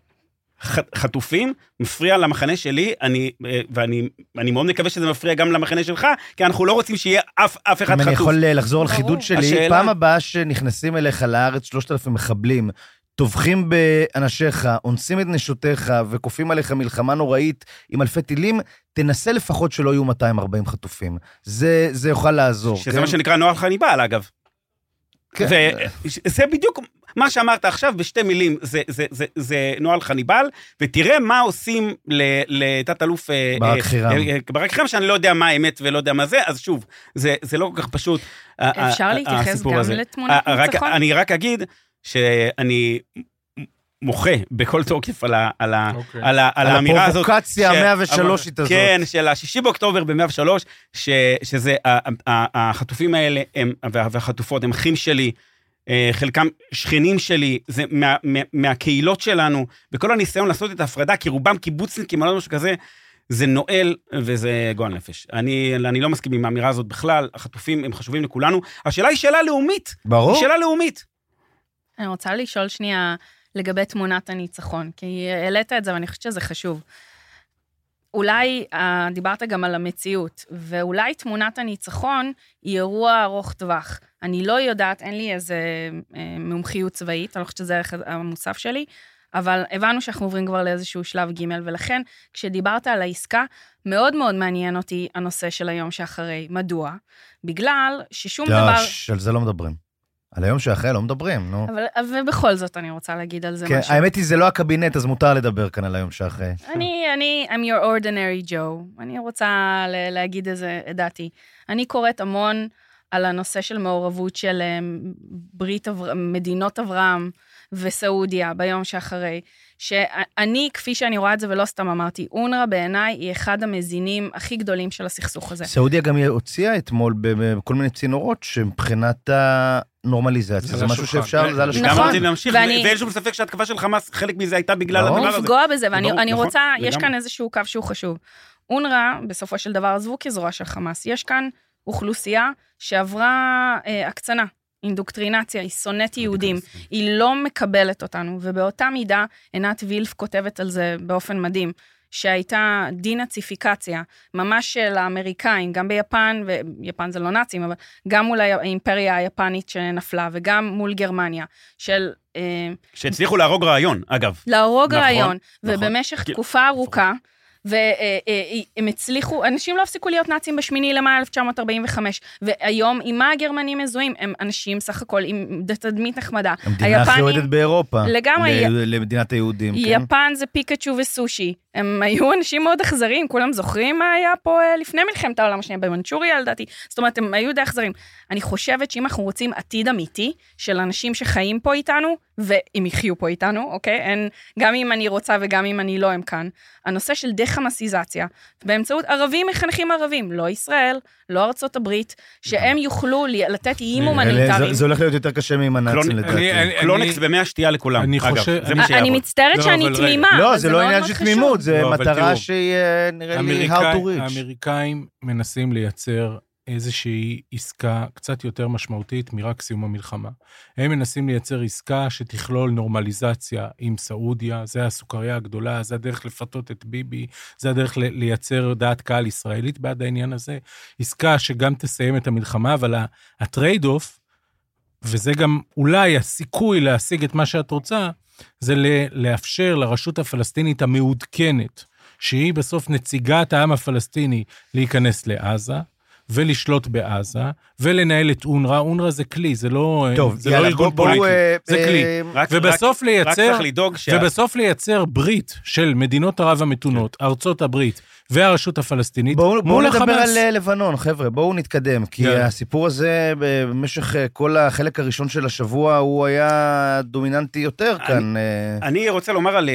חטופים, מפריע למחנה שלי, אני, ואני, אני מאוד מקווה שזה מפריע גם למחנה שלך, כי אנחנו לא רוצים שיהיה אף, אף אחד חטוף. אם אני יכול לחזור על חידוד שלי, השאלה... פעם הבאה שנכנסים אליך לארץ שלושת אלפים מחבלים, טובחים באנשיך, אונסים את נשותיך, וכופים עליך מלחמה נוראית עם אלפי טילים, תנסה לפחות שלא יהיו מאתיים וארבעים חטופים. זה, זה יוכל לעזור. שזה כן? מה שנקרא נוהל חניבל, אגב. כן. וזה בדיוק מה שאמרת עכשיו בשתי מילים, זה, זה, זה, זה נוהל חניבל, ותראה מה עושים לתת אלוף ברק חירם. ברק חירם, שאני לא יודע מה האמת ולא יודע מה זה, אז שוב, זה, זה לא כל כך פשוט. אפשר להתייחס גם לתמונת ניצחון? אני רק אגיד, שאני מוחה בכל תוקף על, ה, על, ה, okay. על, ה, על האמירה הזאת. על הפרובוקציה ה-מאה ושלוש הזאת. כן, של השישי באוקטובר ב-מאה ושלוש, ש, שזה, החטופים האלה הם, והחטופות הם אחים שלי, חלקם שכנים שלי, זה מה, מה, מהקהילות שלנו, וכל הניסיון לעשות את ההפרדה, כי רובם קיבוצניקים, או משהו כזה, זה נועל וזה גועל נפש. אני, אני לא מסכים עם האמירה הזאת בכלל, החטופים הם חשובים לכולנו. השאלה היא שאלה לאומית. ברור. היא שאלה לאומית. אני רוצה לשאול שנייה לגבי תמונת הניצחון, כי העלית את זה ואני חושבת שזה חשוב. אולי, דיברת גם על המציאות, ואולי תמונת הניצחון היא אירוע ארוך טווח. אני לא יודעת, אין לי איזה מומחיות צבאית, אני לא חושבת שזה המוסף שלי, אבל הבנו שאנחנו עוברים כבר לאיזשהו שלב ג' ולכן, כשדיברת על העסקה, מאוד מאוד מעניין אותי הנושא של היום שאחרי. מדוע? בגלל ששום דבר... על זה לא מדברים. על היום שאחרי לא מדברים, נו. אבל, ובכל זאת אני רוצה להגיד על זה כן, משהו. האמת היא, זה לא הקבינט, אז מותר לדבר כאן על היום שאחרי. אני, אני, I'm your ordinary Joe. אני רוצה להגיד איזה, דעתי. אני קוראת המון על הנושא של מעורבות של ברית, מדינות אברהם וסעודיה ביום שאחרי. שאני, כפי שאני רואה את זה, ולא סתם אמרתי, אונר"א בעיניי היא אחד המזינים הכי גדולים של הסכסוך הזה. סעודיה גם הוציאה אתמול בכל מיני צינורות שמבחינת הנורמליזציה, זה משהו שאפשר, זה על השולחן. נכון, ואין שום ספק שההתקפה של חמאס, חלק מזה הייתה בגלל הדבר הזה. לפגוע בזה, ואני רוצה, יש כאן איזשהו קו שהוא חשוב. אונר"א, בסופו של דבר, עזבו כזרוע של חמאס. יש כאן אוכלוסייה שעברה הקצנה. אינדוקטרינציה, היא שונאת יהודים, היא לא מקבלת אותנו, ובאותה מידה, עינת וילף כותבת על זה באופן מדהים, שהייתה דינאציפיקציה, ממש של האמריקאים, גם ביפן, ויפן זה לא נאצים, אבל גם מול האימפריה היפנית שנפלה, וגם מול גרמניה, של... שהצליחו להרוג רעיון, אגב. להרוג רעיון, ובמשך תקופה ארוכה, והם הצליחו, אנשים לא הפסיקו להיות נאצים בשמיני למאי אלף תשע מאות ארבעים וחמש, והיום, עם מה הגרמנים מזוהים? הם אנשים סך הכל עם תדמית נחמדה. המדינה הכי אוהדת באירופה. לגמרי. למדינת היהודים, כן? יפן זה פיקצ'ו וסושי. הם היו אנשים מאוד אכזרים, כולם זוכרים מה היה פה לפני מלחמת העולם השנייה, במנצ'וריה, לדעתי. זאת אומרת, הם היו די אכזרים. אני חושבת שאם אנחנו רוצים עתיד אמיתי של אנשים שחיים פה איתנו, והם יחיו פה איתנו, אוקיי? אין, גם אם אני רוצה וגם אם אני לא, הם כאן. הנושא של דחמאסיזציה, באמצעות ערבים מחנכים ערבים, לא ישראל, לא ארצות הברית, שהם יוכלו לתת איים הומניטריים. זה הולך להיות יותר קשה ממנאצים לדעתי. קלונקס במי השתייה לכולם, אגב, זה מי שיעבוד. אני מצטערת שאני תמימה. לא, זה לא עניין של תמימות, זה מטרה שהיא נראה לי how to reach. האמריקאים מנסים לייצר איזושהי עסקה קצת יותר משמעותית מרק סיום המלחמה. הם מנסים לייצר עסקה שתכלול נורמליזציה עם סעודיה, זה הסוכריה הגדולה, זה הדרך לפתות את ביבי, זה הדרך לייצר דעת קהל ישראלית בעד העניין הזה. עסקה שגם תסיים את המלחמה, אבל הטרייד אוף, וזה גם אולי הסיכוי להשיג את מה שאת רוצה, זה לאפשר לרשות הפלסטינית המעודכנת, שהיא בסוף נציגת העם הפלסטיני להיכנס לעזה, ולשלוט בעזה, ולנהל את אונר"א. אונר"א זה כלי, זה לא, טוב, זה יאללה, לא ארגון בוא, פוליטי, אה, זה אה, כלי. רק, ובסוף רק, לייצר, רק לדאוג שה... ובסוף לייצר ברית של מדינות ערב המתונות, כן. ארצות הברית והרשות הפלסטינית, בואו בוא נדבר על לבנון, חבר'ה, בואו נתקדם, כי yeah. הסיפור הזה, במשך כל החלק הראשון של השבוע, הוא היה דומיננטי יותר אני, כאן. אני רוצה לומר על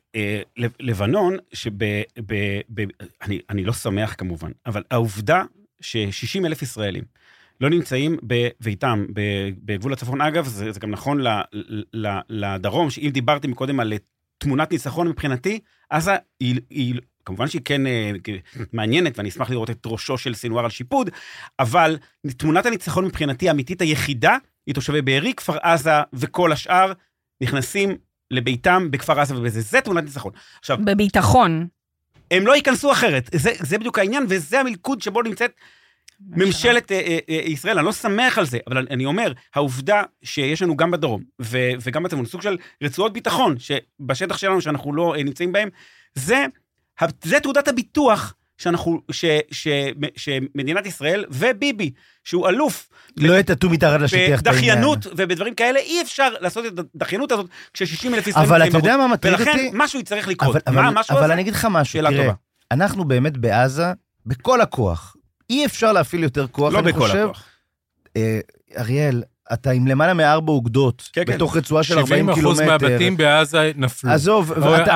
לבנון, שב... ב, ב, אני, אני לא שמח כמובן, אבל העובדה ש-שישים אלף ישראלים לא נמצאים בביתם, בגבול הצפון. אגב, זה, זה גם נכון ל, ל, לדרום, שאם דיברתי מקודם על תמונת ניצחון מבחינתי, אז היא, היא, כמובן שהיא כן מעניינת, ואני אשמח לראות את ראשו של סינואר על שיפוד, אבל תמונת הניצחון מבחינתי האמיתית היחידה, היא תושבי בארי, כפר עזה וכל השאר, נכנסים לביתם בכפר עזה ובזה. זה תמונת ניצחון. עכשיו, בביטחון. הם לא ייכנסו אחרת. זה, זה בדיוק העניין, וזה המלכוד שבו נמצאת ממשלת אה, אה, ישראל. אני לא שמח על זה, אבל אני אומר, העובדה שיש לנו גם בדרום, ו, וגם בצפון, סוג של רצועות ביטחון, שבשטח שלנו, שאנחנו לא אה, נמצאים בהם, זה, זה תעודת הביטוח שאנחנו, ש, ש, ש, שמדינת ישראל וביבי, שהוא אלוף, לא יתעטו מתחת לשטיח את העניין. בדחיינות ובדברים כאלה, אי אפשר לעשות את הדחיינות הזאת, כש-שישים אלף ישראלים אבל אתה יודע מה מטריד אותי? ולכן משהו יצטרך לקרות. אבל, מה, אבל, משהו אבל הזה? אני אגיד לך משהו, תראה, אנחנו באמת בעזה, בכל הכוח, אי אפשר להפעיל יותר כוח, לא אני בכל חושב. הכוח. אה, אריאל, אתה עם למעלה מארבע אוגדות, כן, בתוך כן. רצועה של ארבעים קילומטר. שבעים אחוז מהבתים בעזה נפלו. עזוב,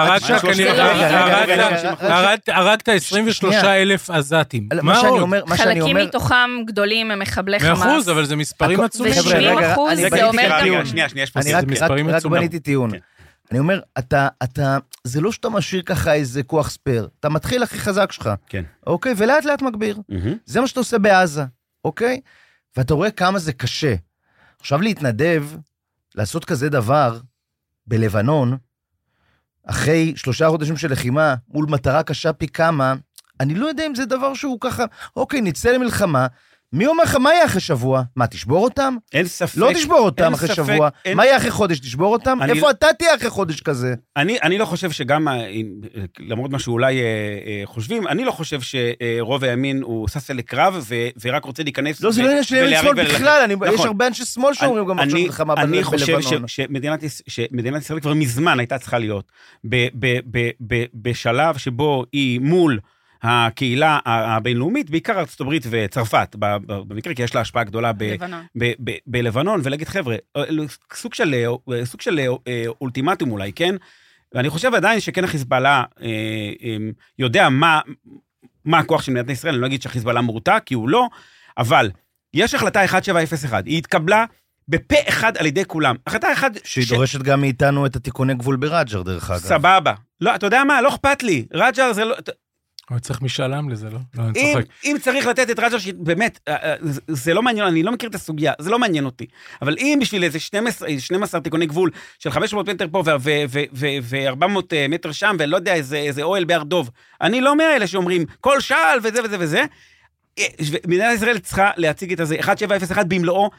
הרגת עשרים ושלושה אלף עזתים. מה עוד? חלקים מתוכם גדולים הם מחבלי חמאס. מאחוז, אבל זה מספרים עצומים. ו-שבעים אחוז זה אומר גם... שנייה, שנייה, יש פה אני רק בניתי טיעון. אני אומר, אתה, אתה, זה לא שאתה משאיר ככה איזה כוח ספר, אתה מתחיל הכי חזק שלך. כן. אוקיי? ולאט לאט מגביר. זה מה שאתה עושה בעזה, אוקיי? ואתה רואה כמה זה קשה. עכשיו להתנדב, לעשות כזה דבר בלבנון, אחרי שלושה חודשים של לחימה, מול מטרה קשה פי כמה, אני לא יודע אם זה דבר שהוא ככה, אוקיי, נצא למלחמה, מי אומר לך, מה יהיה אחרי שבוע? מה, תשבור אותם? אין ספק. לא תשבור אותם אחרי ספק, שבוע. אין... מה יהיה אחרי חודש? תשבור אותם? אני... איפה אתה תהיה אחרי חודש כזה? אני, אני לא חושב שגם, למרות מה שאולי אה, אה, חושבים, אני לא חושב שרוב הימין הוא ססה לקרב, ו, ורק רוצה להיכנס... לא, זה לא עניין של ימין שמאל בכלל, אני, נכון. יש הרבה אנשי שמאל שאומרים גם עכשיו מלחמה בלבנון. אני חושב ש, שמדינת, שמדינת ישראל כבר מזמן הייתה צריכה להיות ב, ב, ב, ב, בשלב שבו היא מול... הקהילה הבינלאומית, בעיקר ארצות הברית וצרפת, במקרה, כי יש לה השפעה גדולה בלבנון, ולהגיד, חבר'ה, סוג של, סוג של אולטימטום אולי, כן? ואני חושב עדיין שכן החיזבאללה יודע מה, מה הכוח של מדינת ישראל, אני לא אגיד שהחיזבאללה מורתע, כי הוא לא, אבל יש החלטה אחת שבע אפס אחת, היא התקבלה בפה אחד על ידי כולם. החלטה אחת... שהיא דורשת גם מאיתנו את התיקוני גבול ברג'ר, דרך אגב. סבבה. לא, אתה יודע מה? לא אכפת לי. רג'ר זה לא... אבל צריך משאל עם לזה, לא? לא, אני אם, צוחק. אם צריך לתת את רג'ר, באמת, זה לא מעניין, אני לא מכיר את הסוגיה, זה לא מעניין אותי. אבל אם בשביל איזה שנים עשר תיקוני גבול של חמש מאות מטר פה ו-ארבע מאות מטר שם, ולא יודע, איזה אוהל בהר דוב, אני לא מאלה שאומרים, כל שעל וזה וזה וזה, מדינת ישראל צריכה להציג את הזה, אחת שבע אפס אחת במלואו,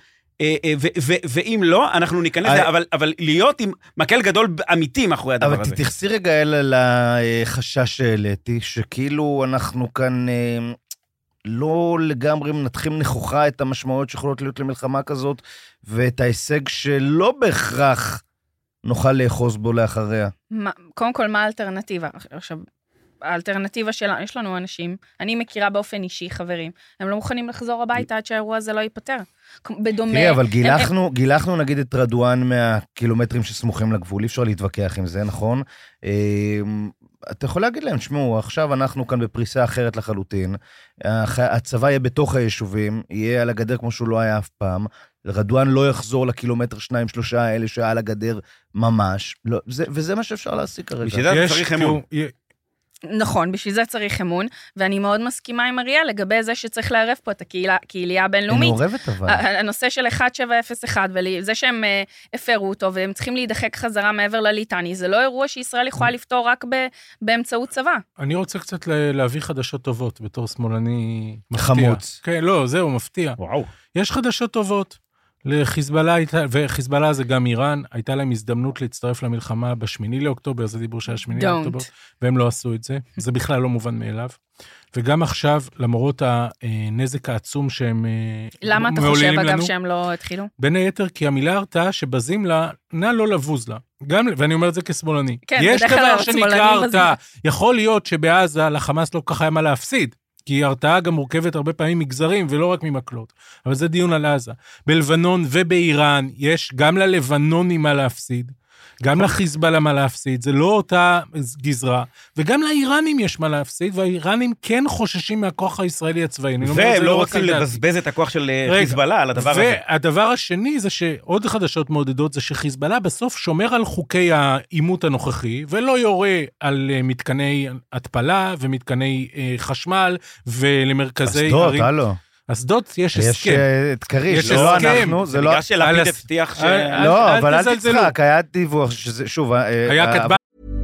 ואם לא, אנחנו ניכנס, אבל להיות עם מקל גדול אמיתי מאחורי הדבר הזה. אבל תתייחסי רגע אל לחשש שהעליתי, שכאילו אנחנו כאן לא לגמרי מנתחים נכוחה את המשמעויות שיכולות להיות למלחמה כזאת, ואת ההישג שלא בהכרח נוכל לאחוז בו לאחריה. קודם כל, מה האלטרנטיבה? עכשיו, האלטרנטיבה שלנו, יש לנו אנשים, אני מכירה באופן אישי חברים, הם לא מוכנים לחזור הביתה עד שהאירוע הזה לא ייפטר. בדומה... תראי, אבל גילחנו, הם... גילחנו נגיד את רדואן מהקילומטרים שסמוכים לגבול, אי אפשר להתווכח עם זה, נכון? אתה יכול להגיד להם, שמעו, עכשיו אנחנו כאן בפריסה אחרת לחלוטין, הצבא יהיה בתוך היישובים, יהיה על הגדר כמו שהוא לא היה אף פעם, רדואן לא יחזור לקילומטר שניים, שלושה האלה שהיה על הגדר ממש, לא, זה, וזה מה שאפשר להסיק כרגע. בשביל זה צריך אמון. נכון, בשביל זה צריך אמון, ואני מאוד מסכימה עם אריה לגבי זה שצריך לערב פה את הקהילה הבינלאומית. היא מעורבת אבל. הנושא של אחת שבע אפס אחת, וזה שהם הפרו אותו, והם צריכים להידחק חזרה מעבר לליטני, זה לא אירוע שישראל יכולה לפתור רק באמצעות צבא. אני רוצה קצת להביא חדשות טובות, בתור שמאלני מפתיע. חמוץ. כן, לא, זהו, מפתיע. וואו. יש חדשות טובות. לחיזבאללה, וחיזבאללה זה גם איראן, הייתה להם הזדמנות להצטרף למלחמה בשמיני לאוקטובר, זה דיבור שהיה שמיני לאוקטובר, והם לא עשו את זה, זה בכלל לא מובן מאליו. וגם עכשיו, למרות הנזק העצום שהם למה אתה חושב, אגב, שהם לא התחילו? בין היתר, כי המילה הרתעה שבזים לה, נא לא לבוז לה. גם, ואני אומר את זה כשמאלני. יש דבר שנקרא הרתעה. יכול להיות שבעזה לחמאס לא ככה היה מה להפסיד, כי הרתעה גם מורכבת הרבה פעמים מגזרים, ולא רק ממקלות. אבל זה דיון על עזה. בלבנון ובאיראן, יש גם ללבנונים מה להפסיד, גם לחיזבאללה מה להפסיד, זה לא אותה גזרה, וגם לאיראנים יש מה להפסיד, והאיראנים כן חוששים מהכוח הישראלי הצבאי. והם לא רוצים לבזבז את הכוח של חיזבאללה על הדבר הזה. והדבר השני זה שעוד חדשות מעודדות, זה שחיזבאללה בסוף שומר על חוקי האימות הנוכחי, ולא יורה על מתקני התפלה, ומתקני חשמל, ולמרכזי... אסדות, הלו. אסדות יש הסכם. יש את קריש, לא אנחנו, זה לא... בגלל שלפיד הבטיח ש... לא, אבל אל תצחק, היה דיווח שזה, שוב... היה כתבה...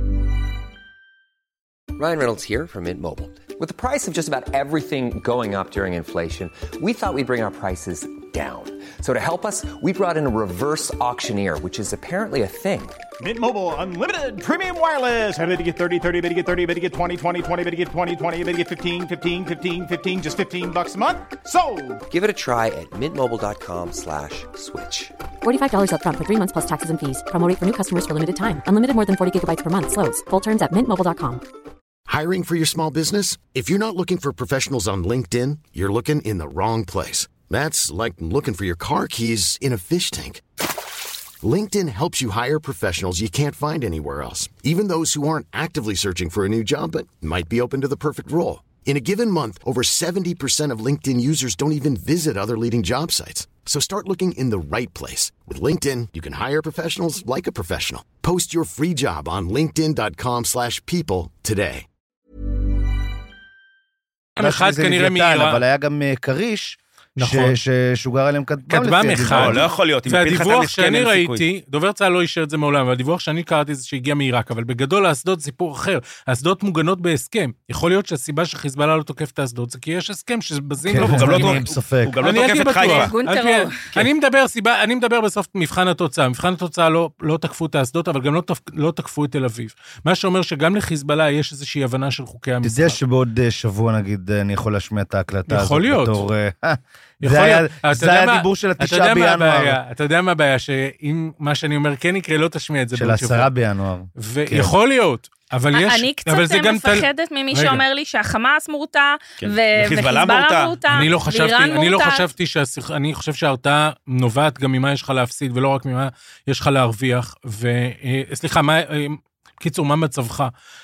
Ryan Reynolds here from Mint Mobile. With the price of just about everything going up during inflation, we thought we'd bring our prices down. So to help us, we brought in a reverse auctioneer, which is apparently a thing. Mint Mobile Unlimited Premium Wireless. How to get thirty, thirty, how to get thirty, how to get twenty, twenty, twenty, how to get twenty, twenty, how to get fifteen, fifteen, fifteen, fifteen, just fifteen bucks a month? Sold! Give it a try at mintmobile.com slash switch. forty-five dollars up front for three months plus taxes and fees. Promo rate for new customers for limited time. Unlimited more than forty gigabytes per month. Slows full terms at mint mobile dot com. Hiring for your small business? If you're not looking for professionals on LinkedIn, you're looking in the wrong place. That's like looking for your car keys in a fish tank. LinkedIn helps you hire professionals you can't find anywhere else, even those who aren't actively searching for a new job but might be open to the perfect role. In a given month, over seventy percent of LinkedIn users don't even visit other leading job sites. So start looking in the right place. With LinkedIn, you can hire professionals like a professional. Post your free job on linkedin.com slash people today. אחד כנראה מאיראן. אבל היה גם קריש, ששוגר עליהם כתבם אחד. לא יכול להיות. והדיווח שאני ראיתי, דובר צה"ל לא אישר את זה מעולם, אבל הדיווח שאני קראתי זה שהגיע מעיראק, אבל בגדול האסדות סיפור אחר. האסדות מוגנות בהסכם. יכול להיות שהסיבה שחיזבאללה לא תוקף את האסדות, זה כי יש הסכם שבזים לא מוגנות. הוא גם לא תוקף את חיפה. אני מדבר בסוף מבחן התוצאה. מבחן התוצאה לא תקפו את האסדות, אבל גם לא תקפו את תל אביב. מה שאומר שגם לחיזבאללה יש איזושהי הבנה של חוקי המשחק. אתה יודע שבעוד שבוע, נגיד, אני יכול להשמיע את ההקלטה הזאת בתור... זה היה, זה היה הדיבור של התשעה בינואר. אתה יודע מה הבעיה, שאם מה שאני אומר כן יקרה, לא תשמיע את זה. של עשרה בינואר. ויכול להיות, אבל יש... אני קצת מפחדת ממי שאומר לי שהחמאס מורתע, וחיזבאללה מורתע, אני לא חשבתי, אני חושב שההרתעה נובעת גם ממה יש לך להפסיד, ולא רק ממה יש לך להרוויח, וסליחה, קיצור, מה מצבך?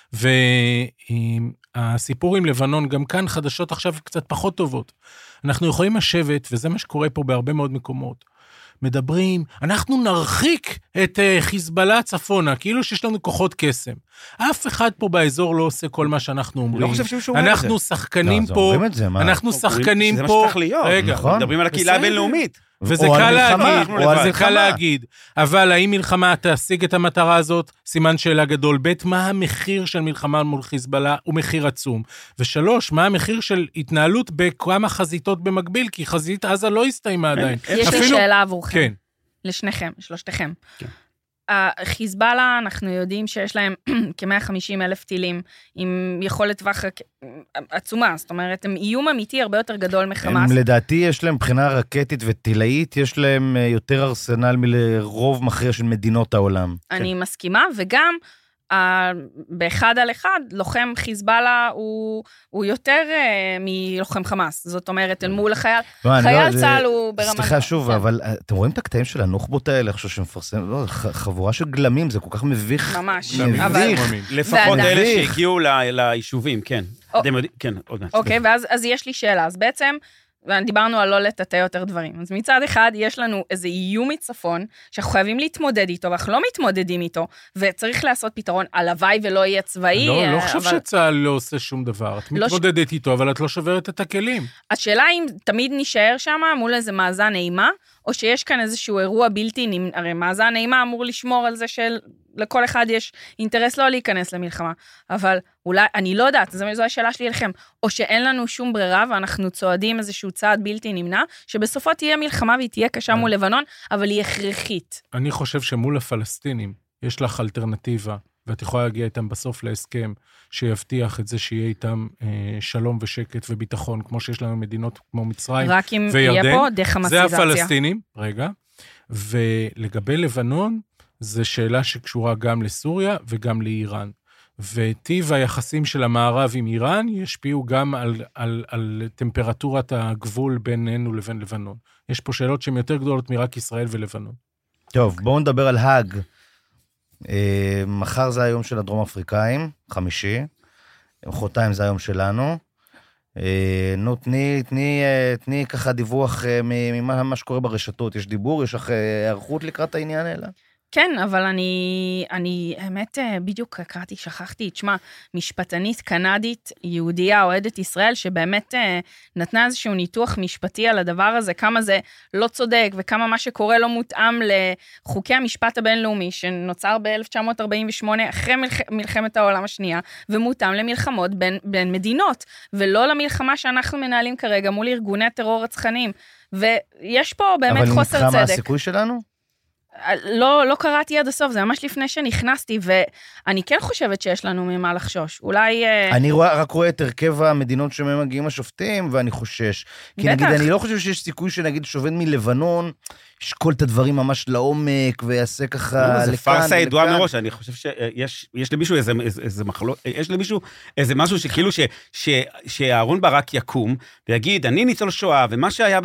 והסיפור עם לבנון, גם כאן חדשות עכשיו קצת פחות טובות. אנחנו יכולים לשבת, וזה מה שקורה פה בהרבה מאוד מקומות, מדברים, אנחנו נרחיק את חיזבאללה צפונה, כאילו שיש לנו כוחות קסם. אף אחד פה באזור לא עושה כל מה שאנחנו אומרים. לא חושב שהוא אומר את זה. אנחנו שחקנים פה, אנחנו שחקנים פה. זה מה שצריך להיות. רגע, מדברים על הקהילה הבינלאומית. וזה קל להגיד, זה קל להגיד, אבל האם מלחמה תשיג את המטרה הזאת? סימן שאלה גדול. ב', מה המחיר של מלחמה מול חיזבאללה? הוא מחיר עצום. ושלוש, מה המחיר של התנהלות בכמה חזיתות במקביל? כי חזית עזה לא הסתיימה עדיין. יש לי שאלה עבורכם. כן. לשניכם, שלושתכם. החיזבאללה, אנחנו יודעים שיש להם כ-מאה וחמישים אלף טילים, עם יכולת טווח עצומה, זאת אומרת, הם איום אמיתי הרבה יותר גדול מחמאס. הם לדעתי יש להם מבחינה רקטית וטילאית, יש להם יותר ארסנל מלרוב מכריע של מדינות העולם. אני מסכימה, וגם באחד על אחד, לוחם חיזבאללה הוא, הוא יותר uh, מלוחם חמאס. זאת אומרת, אל מול החייל, חייל לא, צה"ל הוא ברמה... סליחה שוב, כן. אבל אתם רואים את הקטעים של הנוח'בות האלה, עכשיו שמפרסם, לא, חבורה של גלמים, זה כל כך מביך. ממש. מביך. לפחות אלה שהגיעו ליישובים, כן. או, אתם יודעים, כן, עוד מעט. אוקיי, ואז אז יש לי שאלה. אז בעצם... ודיברנו על לא לטאטא יותר דברים. אז מצד אחד, יש לנו איזה איום מצפון, שאנחנו חייבים להתמודד איתו, ואנחנו לא מתמודדים איתו, וצריך לעשות פתרון הלוואי ולא יהיה צבאי. לא, לא חושב שצה"ל לא עושה שום דבר. את מתמודדת איתו, אבל את לא שוברת את הכלים. השאלה אם תמיד נשאר שם מול איזה מאזן אימה, או שיש כאן איזשהו אירוע בלתי נמנע, הרי מאזן אימה אמור לשמור על זה של... לכל אחד יש אינטרס לא להיכנס למלחמה, אבל אולי, אני לא יודעת, זו השאלה שלי אליכם, או שאין לנו שום ברירה, ואנחנו צועדים איזשהו צעד בלתי נמנע, שבסופו תהיה מלחמה והיא תהיה קשה מול לבנון, אבל היא הכרחית. אני חושב שמול הפלסטינים יש לך אלטרנטיבה, ואת יכולה להגיע איתם בסוף להסכם, שיבטיח את זה שיהיה איתם אה, שלום ושקט וביטחון, כמו שיש לנו מדינות כמו מצרים וירדן. רק אם יהיה פה דחמאסיזציה. זה הפלסטינים, רגע, ולגבי לבנון, זו שאלה שקשורה גם לסוריה וגם לאיראן. וטיב היחסים של המערב עם איראן ישפיעו גם על, על, על טמפרטורת הגבול בינינו לבין לבנון. יש פה שאלות שהן יותר גדולות מרק ישראל ולבנון. טוב, בואו נדבר על האג. אה, מחר זה היום של הדרום אפריקאים, חמישי. מחרתיים זה היום שלנו. אה, נו, תני, תני, תני ככה דיווח אה, ממה שקורה ברשתות. יש דיבור, יש לך הערכות לקראת העניין האלה? כן, אבל אני, אני, האמת, בדיוק קראתי, שכחתי, תשמע, משפטנית קנדית, יהודייה, אוהדת ישראל, שבאמת נתנה איזשהו ניתוח משפטי על הדבר הזה, כמה זה לא צודק, וכמה מה שקורה לא מותאם לחוקי המשפט הבינלאומי, שנוצר ב-אלף תשע מאות ארבעים ושמונה, אחרי מלח, מלחמת העולם השנייה, ומותאם למלחמות בין, בין מדינות, ולא למלחמה שאנחנו מנהלים כרגע, מול ארגוני טרור רצחניים, ויש פה באמת חוסר צדק. אבל נתחם הסיכוי שלנו? לא, לא קראתי עד הסוף, זה ממש לפני שנכנסתי, ואני כן חושבת שיש לנו ממה לחשוש. אולי... אני רואה, רק רואה את הרכב המדינות שמהם מגיעים השופטים, ואני חושש. כי נגיד, אני לא חושב שיש סיכוי שנגיד שובד מלבנון, ישקול את הדברים ממש לעומק, ויעשה ככה לכאן. זה פרסה ידועה מראש, אני חושב שיש למישהו איזה מחלוק, יש למישהו איזה משהו שכאילו שאהרון ברק יקום, ויגיד, אני ניצול שואה, ומה שהיה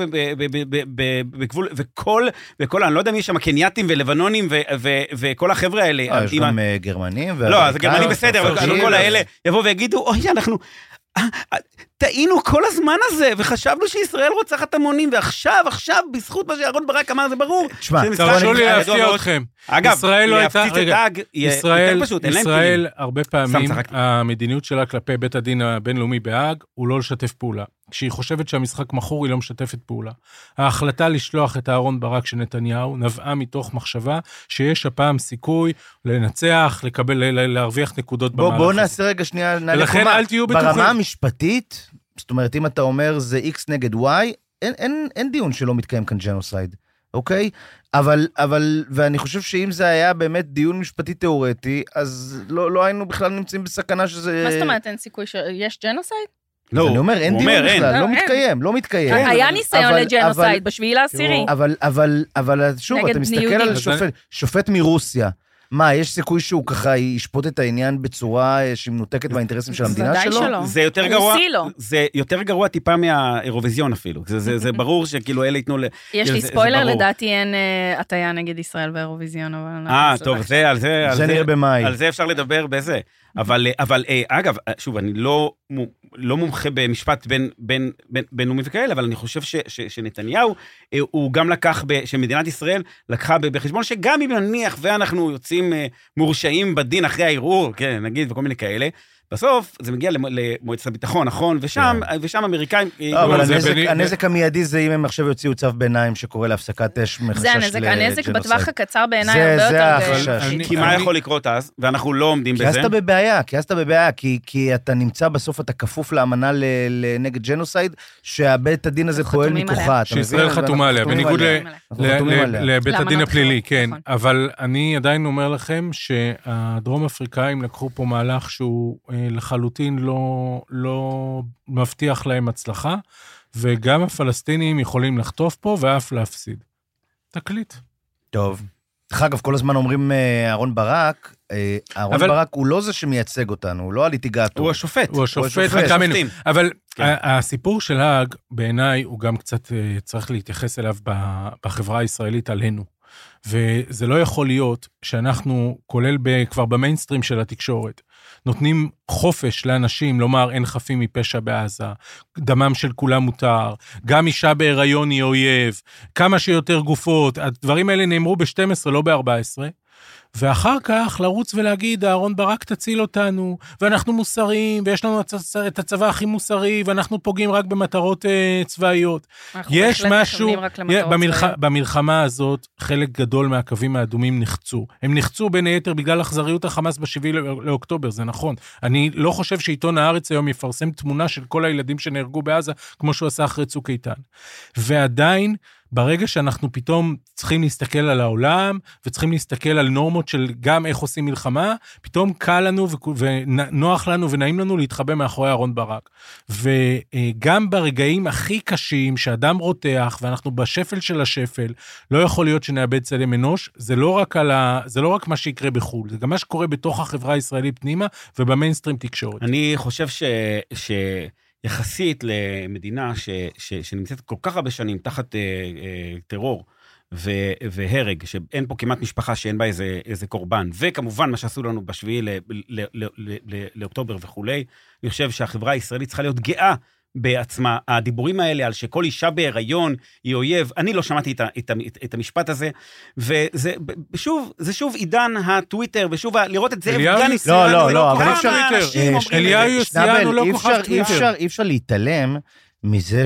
בגבול, וכל, אני לא יודע מי יש שם, קנייתים ולבנונים, וכל החבר'ה האלה. יש גם גרמנים. לא, אז הגרמנים בסדר, אבל כל האלה יבואו ויגידו, אוי, אנחנו... טעינו כל הזמן הזה, וחשבנו שישראל רוצחת המונים, ועכשיו, עכשיו, בזכות מה שאהרון ברק אמר, זה ברור. תשמע, תרשו לי להפתיע אתכם. אגב, להפציץ את האג, ישראל, ישראל, הרבה פעמים, המדיניות שלה כלפי בית הדין הבינלאומי בהאג, הוא לא לשתף פעולה. כשהיא חושבת שהמשחק מכור, היא לא משתפת פעולה. ההחלטה לשלוח את אהרון ברק של נתניהו, נבעה מתוך מחשבה, שיש הפעם סיכוי לנצח, לקבל, להרוויח נקודות במהלך הזה. בוא נעשה רגע שנייה, ולכן אל תהיו בטוחים. ברמה המשפטית, זאת אומרת, אם אתה אומר זה X נגד Y, אין, אין, אין דיון שלא מתקיים כאן ג'נוסייד, אוקיי? אבל, אבל, ואני חושב שאם זה היה באמת דיון משפטי תיאורטי, אז לא, לא היינו בכלל נמצאים בסכנה שזה... מה זאת אומרת, אין סיכוי שיש ג'נוסייד? לא, אני אומר, אין דיון בכלל, לא מתקיים, לא מתקיים. היה ניסיון לג'נוסייד בשביעי לעשירי. אבל, אבל, אבל, שוב, אתה מסתכל על שופט מרוסיה, מה, יש סיכוי שהוא ככה ישפוט את העניין בצורה שהיא מנותקת באינטרסים של המדינה שלו? זה יותר גרוע, זה יותר גרוע טיפה מהאירוויזיון אפילו. זה ברור שכאילו אלה יתנו... יש לי ספוילר, לדעתי אין הטיה נגד ישראל באירוויזיון, אבל... אה, טוב, זה, על זה... זה נראה במאי. על זה אפשר לדבר בזה. אבל, אבל אגב, שוב, אני לא, לא מומחה במשפט בין, בין, בין, בינלאומי וכאלה, אבל אני חושב ש, ש, שנתניהו, הוא גם לקח, שמדינת ישראל לקחה בחשבון, שגם אם נניח ואנחנו יוצאים מורשעים בדין אחרי הערעור, כן, נגיד, וכל מיני כאלה, בסוף זה מגיע למועצת הביטחון, נכון? ושם, ושם אמריקאים... אבל הנזק המיידי זה אם הם עכשיו יוציאו צו ביניים שקורא להפסקת אש מחשש לג'נוסייד. זה הנזק בטווח הקצר בעיניי הרבה יותר... כי מה יכול לקרות אז? ואנחנו לא עומדים בזה. כי אז אתה בבעיה, כי אז אתה בבעיה, כי אתה נמצא בסוף, אתה כפוף לאמנה נגד ג'נוסייד, שהבית הדין הזה פועל מכוחה. שישראל חתומה עליה, בניגוד לבית הדין הפלילי, כן. אבל אני עדיין אומר לכם שהדרום אפריקאים לקחו פה מהלך שהוא לחלוטין לא, לא מבטיח להם הצלחה, וגם הפלסטינים יכולים לחטוף פה ואף להפסיד. תקליט. טוב. דרך אגב, כל הזמן אומרים אהרון ברק, אהרון אבל... ברק הוא לא זה שמייצג אותנו, הוא לא הליטיגטור. הוא השופט. הוא השופט. אבל כן. הסיפור של האג, בעיניי, הוא גם קצת צריך להתייחס אליו בחברה הישראלית עלינו. וזה לא יכול להיות שאנחנו, כולל ב, כבר במיינסטרים של התקשורת, נותנים חופש לאנשים לומר אין חפים מפשע בעזה, דמם של כולם מותר, גם אישה בהיריון היא אויב, כמה שיותר גופות, הדברים האלה נאמרו ב-שתים עשרה, לא ב-ארבע עשרה, ואחר כך לרוץ ולהגיד, אהרון ברק תציל אותנו, ואנחנו מוסריים, ויש לנו את הצבא הכי מוסרי, ואנחנו פוגעים רק במטרות uh, צבאיות. יש משהו, במלח... במלחמה הזאת, חלק גדול מהקווים האדומים נחצו. הם נחצו בין היתר בגלל אכזריות החמאס בשביעי לאוקטובר, זה נכון. אני לא חושב שעיתון הארץ היום יפרסם תמונה של כל הילדים שנהרגו בעזה, כמו שהוא עשה אחרי צוק איתן. ועדיין, ברגע שאנחנו פתאום צריכים להסתכל על העולם, וצריכים להסתכל על נורמות של גם איך עושים מלחמה, פתאום קל לנו ונוח לנו ונעים לנו להתחבא מאחורי אהרון ברק. וגם ברגעים הכי קשים שאדם רותח, ואנחנו בשפל של השפל, לא יכול להיות שנאבד צלם אנוש, זה לא רק, על ה... זה לא רק מה שיקרה בחו"ל, זה גם מה שקורה בתוך החברה הישראלית פנימה, ובמיינסטרים תקשורת. אני חושב ש... ש... יחסית למדינה ש, ש, שנמצאת כל כך הרבה שנים תחת אה, אה, טרור ו, והרג, שאין פה כמעט משפחה שאין בה איזה, איזה קורבן, וכמובן מה שעשו לנו בשביעי ל, ל, ל, ל, ל, לאוקטובר וכולי, אני חושב שהחברה הישראלית צריכה להיות גאה בעצמה. הדיבורים האלה על שכל אישה בהיריון היא אויב, אני לא שמעתי את, את, את, את המשפט הזה, וזה שוב, זה שוב עידן הטוויטר, ושוב לראות את זה אפגן ישראל. לא, לא, לא, אבל אפשר, אליהו יוסיאנו לא כוכב טוויטר. אי אפשר להתעלם מזה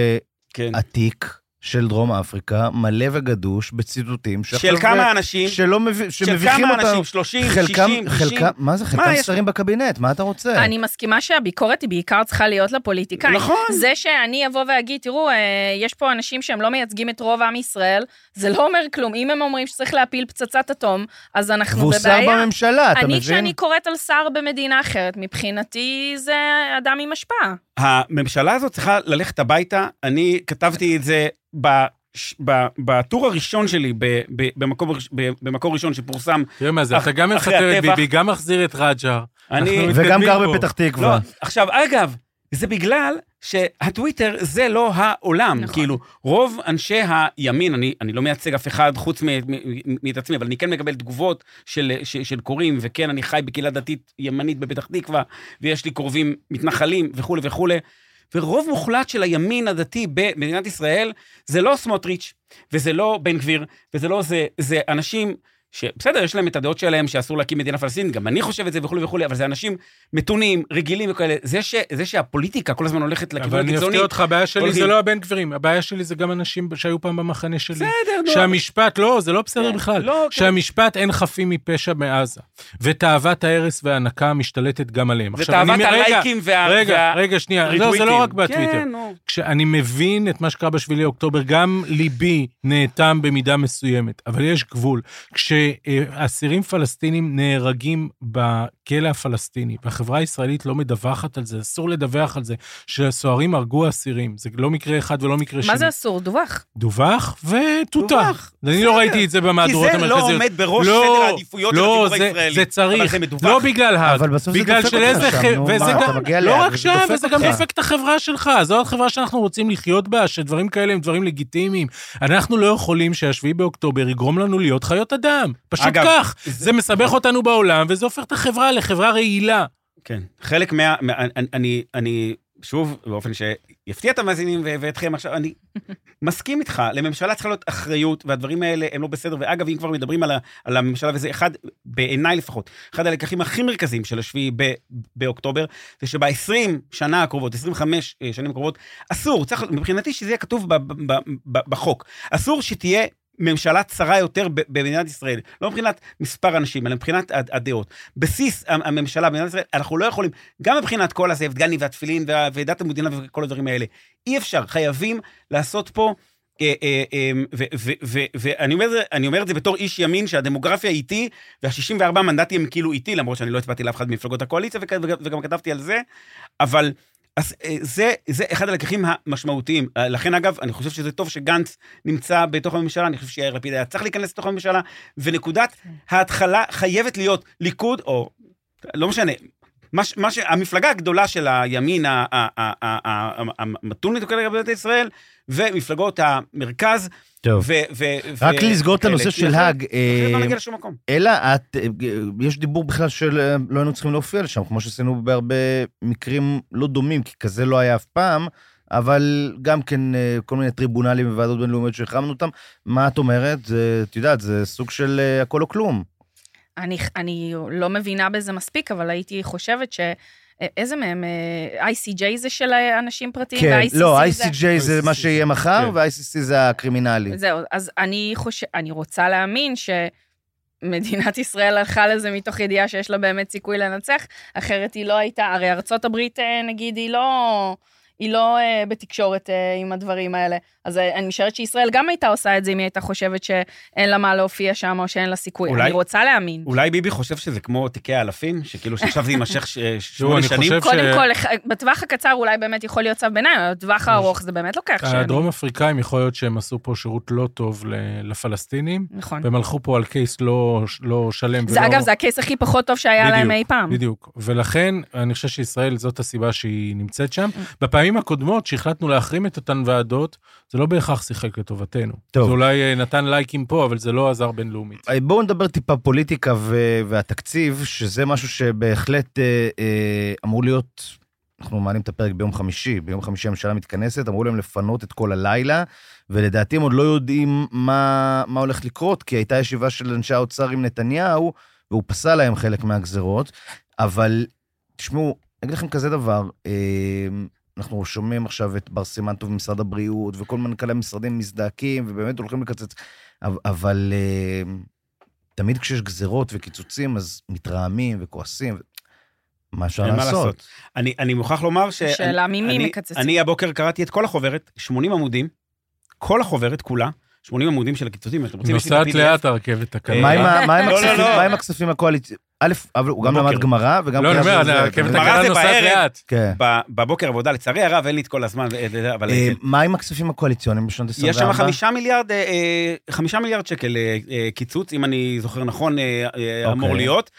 שעתיק של דרום אפריקה, מלא וגדוש בציטוטים. של כמה אנשים? שמביכים אותנו. שלושים, שישים, שישים. מה זה? חלקם שרים בקבינט, מה אתה רוצה? אני מסכימה שהביקורת היא בעיקר צריכה להיות לפוליטיקאים. נכון. זה שאני אבוא ואגיד, תראו, יש פה אנשים שהם לא מייצגים את רוב עם ישראל, זה לא אומר כלום. אם הם אומרים שצריך להפיל פצצת אטום, אז אנחנו בבעיה. והוא שר בממשלה, אתה מבין? אני, כשאני קוראת על שר במדינה אחרת, מבחינתי זה אדם עם השפעה. הממשלה הזאת צריכה ללכת הביתה, אני כתבתי את זה בטור הראשון שלי, במקור ראשון שפורסם. תראה מה זה, אתה גם מפטר את ביבי, גם מחזיר את רג'ר. וגם גר בפתח תקווה. עכשיו, אגב, זה בגלל שהטוויטר זה לא העולם. כאילו, רוב אנשי הימין, אני לא מייצג אף אחד חוץ מאת עצמי, אבל אני כן מקבל תגובות של קוראים, וכן, אני חי בקהילה דתית ימנית בפתח תקווה, ויש לי קרובים מתנחלים וכו' וכו'. ורוב מוחלט של הימין הדתי במדינת ישראל, זה לא סמוטריץ', וזה לא בן גביר, וזה לא זה, זה אנשים שבסדר, יש להם את הדעות שלהם שאסור להקים מדינה פלסטינית, גם אני חושב את זה וכו' וכו', אבל זה אנשים מתונים, רגילים וכאלה, זה, ש, זה שהפוליטיקה כל הזמן הולכת לכיוון הקיצוני. אבל אני אפתיע אותך, הבעיה שלי זה לא הבן גבירים, הבעיה שלי זה גם אנשים שהיו פעם במחנה שלי. בסדר, נו. שהמשפט, לא, זה לא בסדר בכלל. לא, שהמשפט אין חפים מפשע מעזה, ותאוות ההרס וההנקה משתלטת גם עליהם. ותאוות הלייקים וה... רגע, רגע, שנייה, לא, זה לא רק בטוויטר. כשאני מבין את מה שקרה בשבילי אוקטובר, גם ליבי נאטם במידה מסוימת, אבל יש גבול. כשאסירים פלסטינים נהרגים בכלא הפלסטיני, והחברה הישראלית לא מדווחת על זה, אסור לדווח על זה, שהסוהרים הרגו אסירים, זה לא מקרה אחד ולא מקרה שני. מה זה אסור? דווח? דווח ותותח. אני לא ראיתי את זה במהדורות המרכזיות. כי זה לא עומד בראש סדר העדיפויות של הציבור הישראלי. זה צריך, לא בגלל האג, בגלל של איזה... לא רק שם, וזה גם דופק את החברה שלך, זו החברה שאנחנו רוצים לחיות בה, שדברים כאלה הם דברים לגיטימיים. אנחנו לא יכולים שהשביעי באוקטובר יגרום לנו להיות חיות אדם. בעולם. פשוט אגב, כך. זה, זה מסבך אותנו בעולם, וזה הופך את החברה לחברה רעילה. כן. חלק מה... אני, אני, אני שוב, באופן שיפתיע את המאזינים ואתכם עכשיו, אני מסכים איתך, לממשלה צריכה להיות אחריות, והדברים האלה הם לא בסדר, ואגב, אם כבר מדברים על, ה, על הממשלה, וזה אחד, בעיניי לפחות, אחד הלקחים הכי מרכזיים של השביעי באוקטובר, זה שב-עשרים שנה הקרובות, עשרים וחמש שנים הקרובות, אסור, צריך, מבחינתי שזה יהיה כתוב ב, ב, ב, בחוק, אסור שתהיה ממשלה צרה יותר במדינת ישראל, לא מבחינת מספר אנשים, אלא מבחינת הדעות. בסיס הממשלה במדינת ישראל, אנחנו לא יכולים, גם מבחינת כל הזה, גני והתפילין ודת המדינה וכל הדברים האלה, אי אפשר, חייבים לעשות פה, ואני אומר את זה בתור איש ימין, שהדמוגרפיה איתי, וה-שישים וארבעה מנדטים הם כאילו איתי, למרות שאני לא הצבעתי לאף אחד ממפלגות הקואליציה, וגם כתבתי על זה, אבל אז זה, זה אחד הלקחים המשמעותיים. לכן, אגב, אני חושב שזה טוב שגנץ נמצא בתוך הממשלה, אני חושב שיאיר לפיד היה צריך להיכנס לתוך הממשלה, ונקודת ההתחלה חייבת להיות ליכוד, או לא משנה, מה שהמפלגה הגדולה של הימין המתון לתוקד לגבי מדינת ישראל, ומפלגות המרכז, טוב. ו, ו, רק ו, לסגור את הנושא של האג, לא נגיע לשום מקום. אלא את, יש דיבור בכלל של לא היינו צריכים להופיע לשם, כמו שעשינו בהרבה מקרים לא דומים, כי כזה לא היה אף פעם, אבל גם כן כל מיני טריבונלים וועדות בינלאומיות שהחרמנו אותם. מה את אומרת? את יודעת, זה סוג של הכל או כלום. אני, אני לא מבינה בזה מספיק, אבל הייתי חושבת ש... איזה מהם? איי סי ג'יי זה של אנשים פרטיים? כן, לא, איי סי ג'יי זה מה שיהיה מחר, ו-איי סי סי זה הקרימינלי. זהו, אז אני חושב, אני רוצה להאמין שמדינת ישראל הלכה לזה מתוך ידיעה שיש לה באמת סיכוי לנצח, אחרת היא לא הייתה, הרי ארצות הברית, נגיד, היא לא... היא לא uh, בתקשורת uh, עם הדברים האלה. אז uh, אני משערת שישראל גם הייתה עושה את זה, אם היא הייתה חושבת שאין לה מה להופיע שם, או שאין לה סיכוי. אולי, אני רוצה להאמין. אולי ביבי חושב שזה כמו תיקי האלפים, שכאילו שעכשיו זה יימשך שמונה שנים? קודם ש... כל, בטווח הקצר אולי באמת יכול להיות צו ביניים, אבל בטווח הארוך זה באמת לוקח שנים. הדרום אפריקאים יכול להיות שהם עשו פה שירות לא טוב לפלסטינים, נכון. והם הלכו פה על קייס לא, לא שלם. זה ולא... אגב, זה הקייס הכי פחות טוב שהיה בדיוק, להם אי פעם. בדיוק, ולכן אני חושב שישראל זאת הסיבה שהיא נמצאת שם. בפעמים הקודמות שהחלטנו להחרים את אותן ועדות, זה לא בהכרח שיחק לטובתנו. טוב. זה אולי נתן לייקים פה, אבל זה לא עזר בינלאומית. בואו נדבר טיפה פוליטיקה ו- והתקציב, שזה משהו שבהחלט אה, אה, אמור להיות, אנחנו מעלים את הפרק ביום חמישי, ביום חמישי הממשלה מתכנסת, אמרו להם לפנות את כל הלילה, ולדעתי הם עוד לא יודעים מה, מה הולך לקרות, כי הייתה ישיבה של אנשי האוצר עם נתניהו, והוא פסל להם חלק מהגזרות, אבל תשמעו, אני אגיד לכם כזה דבר, אה, אנחנו שומעים עכשיו את בר סימן טוב במשרד הבריאות, וכל מנכ"לי המשרדים מזדעקים, ובאמת הולכים לקצץ, אבל תמיד כשיש גזרות וקיצוצים, אז מתרעמים וכועסים, מה אפשר לעשות? אני, אני מוכרח לומר ש... שאלה ממי מקצצים. אני הבוקר קראתי את כל החוברת, שמונים עמודים, כל החוברת כולה, שמונים עמודים של הקיצוצים. נוסעת לאט הרכבת הקלה. מה עם הכספים הקואליציים? א', אבל הוא גם למד גמרא, וגם... לא, אני אומר, הרכבת הקלה נוסעת לאט. בבוקר עבודה, לצערי הרב, אין לי את כל הזמן. מה עם הכספים הקואליציוניים בשנות עשרים וארבע? יש שם חמישה מיליארד, חמישה מיליארד שקל קיצוץ, אם אני זוכר נכון, אמור להיות.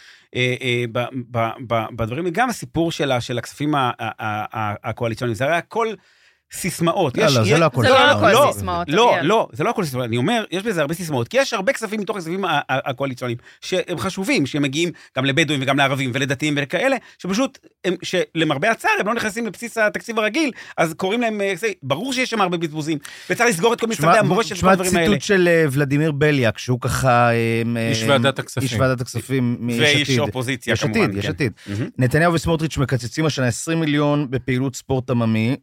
בדברים, גם הסיפור של הכספים הקואליציוניים, זה הרי הכל... סיסמאות. לא, לא, זה לא הכל סיסמאות. לא, לא, זה לא הכל סיסמאות. אני אומר, יש בזה הרבה סיסמאות, כי יש הרבה כספים מתוך הכספים הקואליציוניים, שהם חשובים, שהם מגיעים גם לבדואים וגם לערבים ולדתיים וכאלה, שפשוט, שלמרבה הצער, הם לא נכנסים לבסיס התקציב הרגיל, אז קוראים להם, ברור שיש שם הרבה בזבוזים, וצריך לסגור את כל משרדי המורשת וכל הדברים האלה. שמע ציטוט של ולדימיר בליאק, שהוא ככה... איש ועדת הכספים. איש ועדת הכספים מיש עתיד. ואיש אופוזיציה, כמובן. יש עתיד. נתניהו וסמוטריץ' מקצצים השנה עשרים מיליון בפעילות ספורט עממי,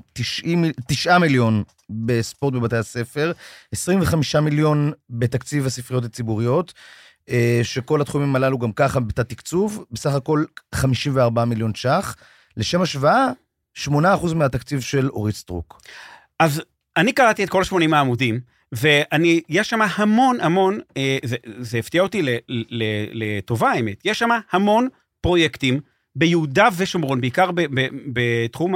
תשעה מיליון בספורט בבתי הספר, עשרים וחמישה מיליון בתקציב הספריות הציבוריות, שכל התחומים הללו גם ככה בתת תקצוב, בסך הכל חמישים וארבעה מיליון ש"ח, לשם השוואה, שמונה אחוז מהתקציב של אורית סטרוק. אז אני קראתי את כל שמונים העמודים, ואני, יש שם המון המון, זה, זה הפתיע אותי לטובה האמת, יש שם המון פרויקטים, ביהודה ושומרון, בעיקר בתחום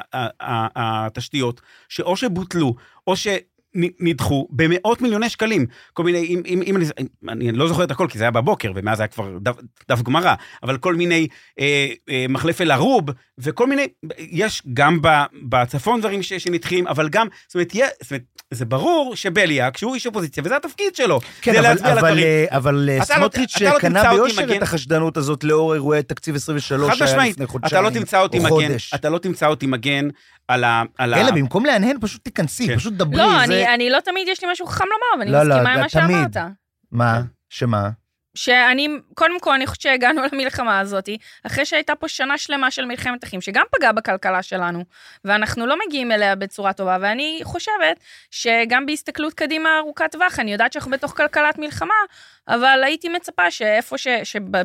התשתיות, שאו שבוטלו, או שנדחו במאות מיליוני שקלים, כל מיני, אם, אם, אם אני, אני לא זוכר את הכל, כי זה היה בבוקר, ומאז היה כבר דף, דף גמרא, אבל כל מיני אה, אה, מחלף אל ערוב, וכל מיני, יש גם בצפון דברים ש, שנדחים, אבל גם, זאת אומרת, יש, זאת אומרת, זה ברור שבליאק, שהוא איש אופוזיציה, וזה התפקיד שלו. כן, אבל, אבל, אבל סמוטריץ' לא, קנה ביושר את החשדנות הזאת לאור אירועי תקציב עשרים ושלוש שהיה לפני חודשיים, אתה לא תמצא אותי מגן, אתה לא תמצא אותי מגן על ה... אלא, במקום להנהן, פשוט תיכנסי, כן. פשוט דברי. לא, זה... אני, אני לא תמיד יש לי משהו חכם לומר, ואני לא, מסכימה לא, עם מה תמיד. שאמרת. מה? שמה? שאני, קודם כל, אני חושבת שהגענו למלחמה הזאת, אחרי שהייתה פה שנה שלמה של מלחמת אחים, שגם פגעה בכלכלה שלנו, ואנחנו לא מגיעים אליה בצורה טובה, ואני חושבת שגם בהסתכלות קדימה ארוכת טווח, אני יודעת שאנחנו בתוך כלכלת מלחמה, אבל הייתי מצפה שאיפה ש...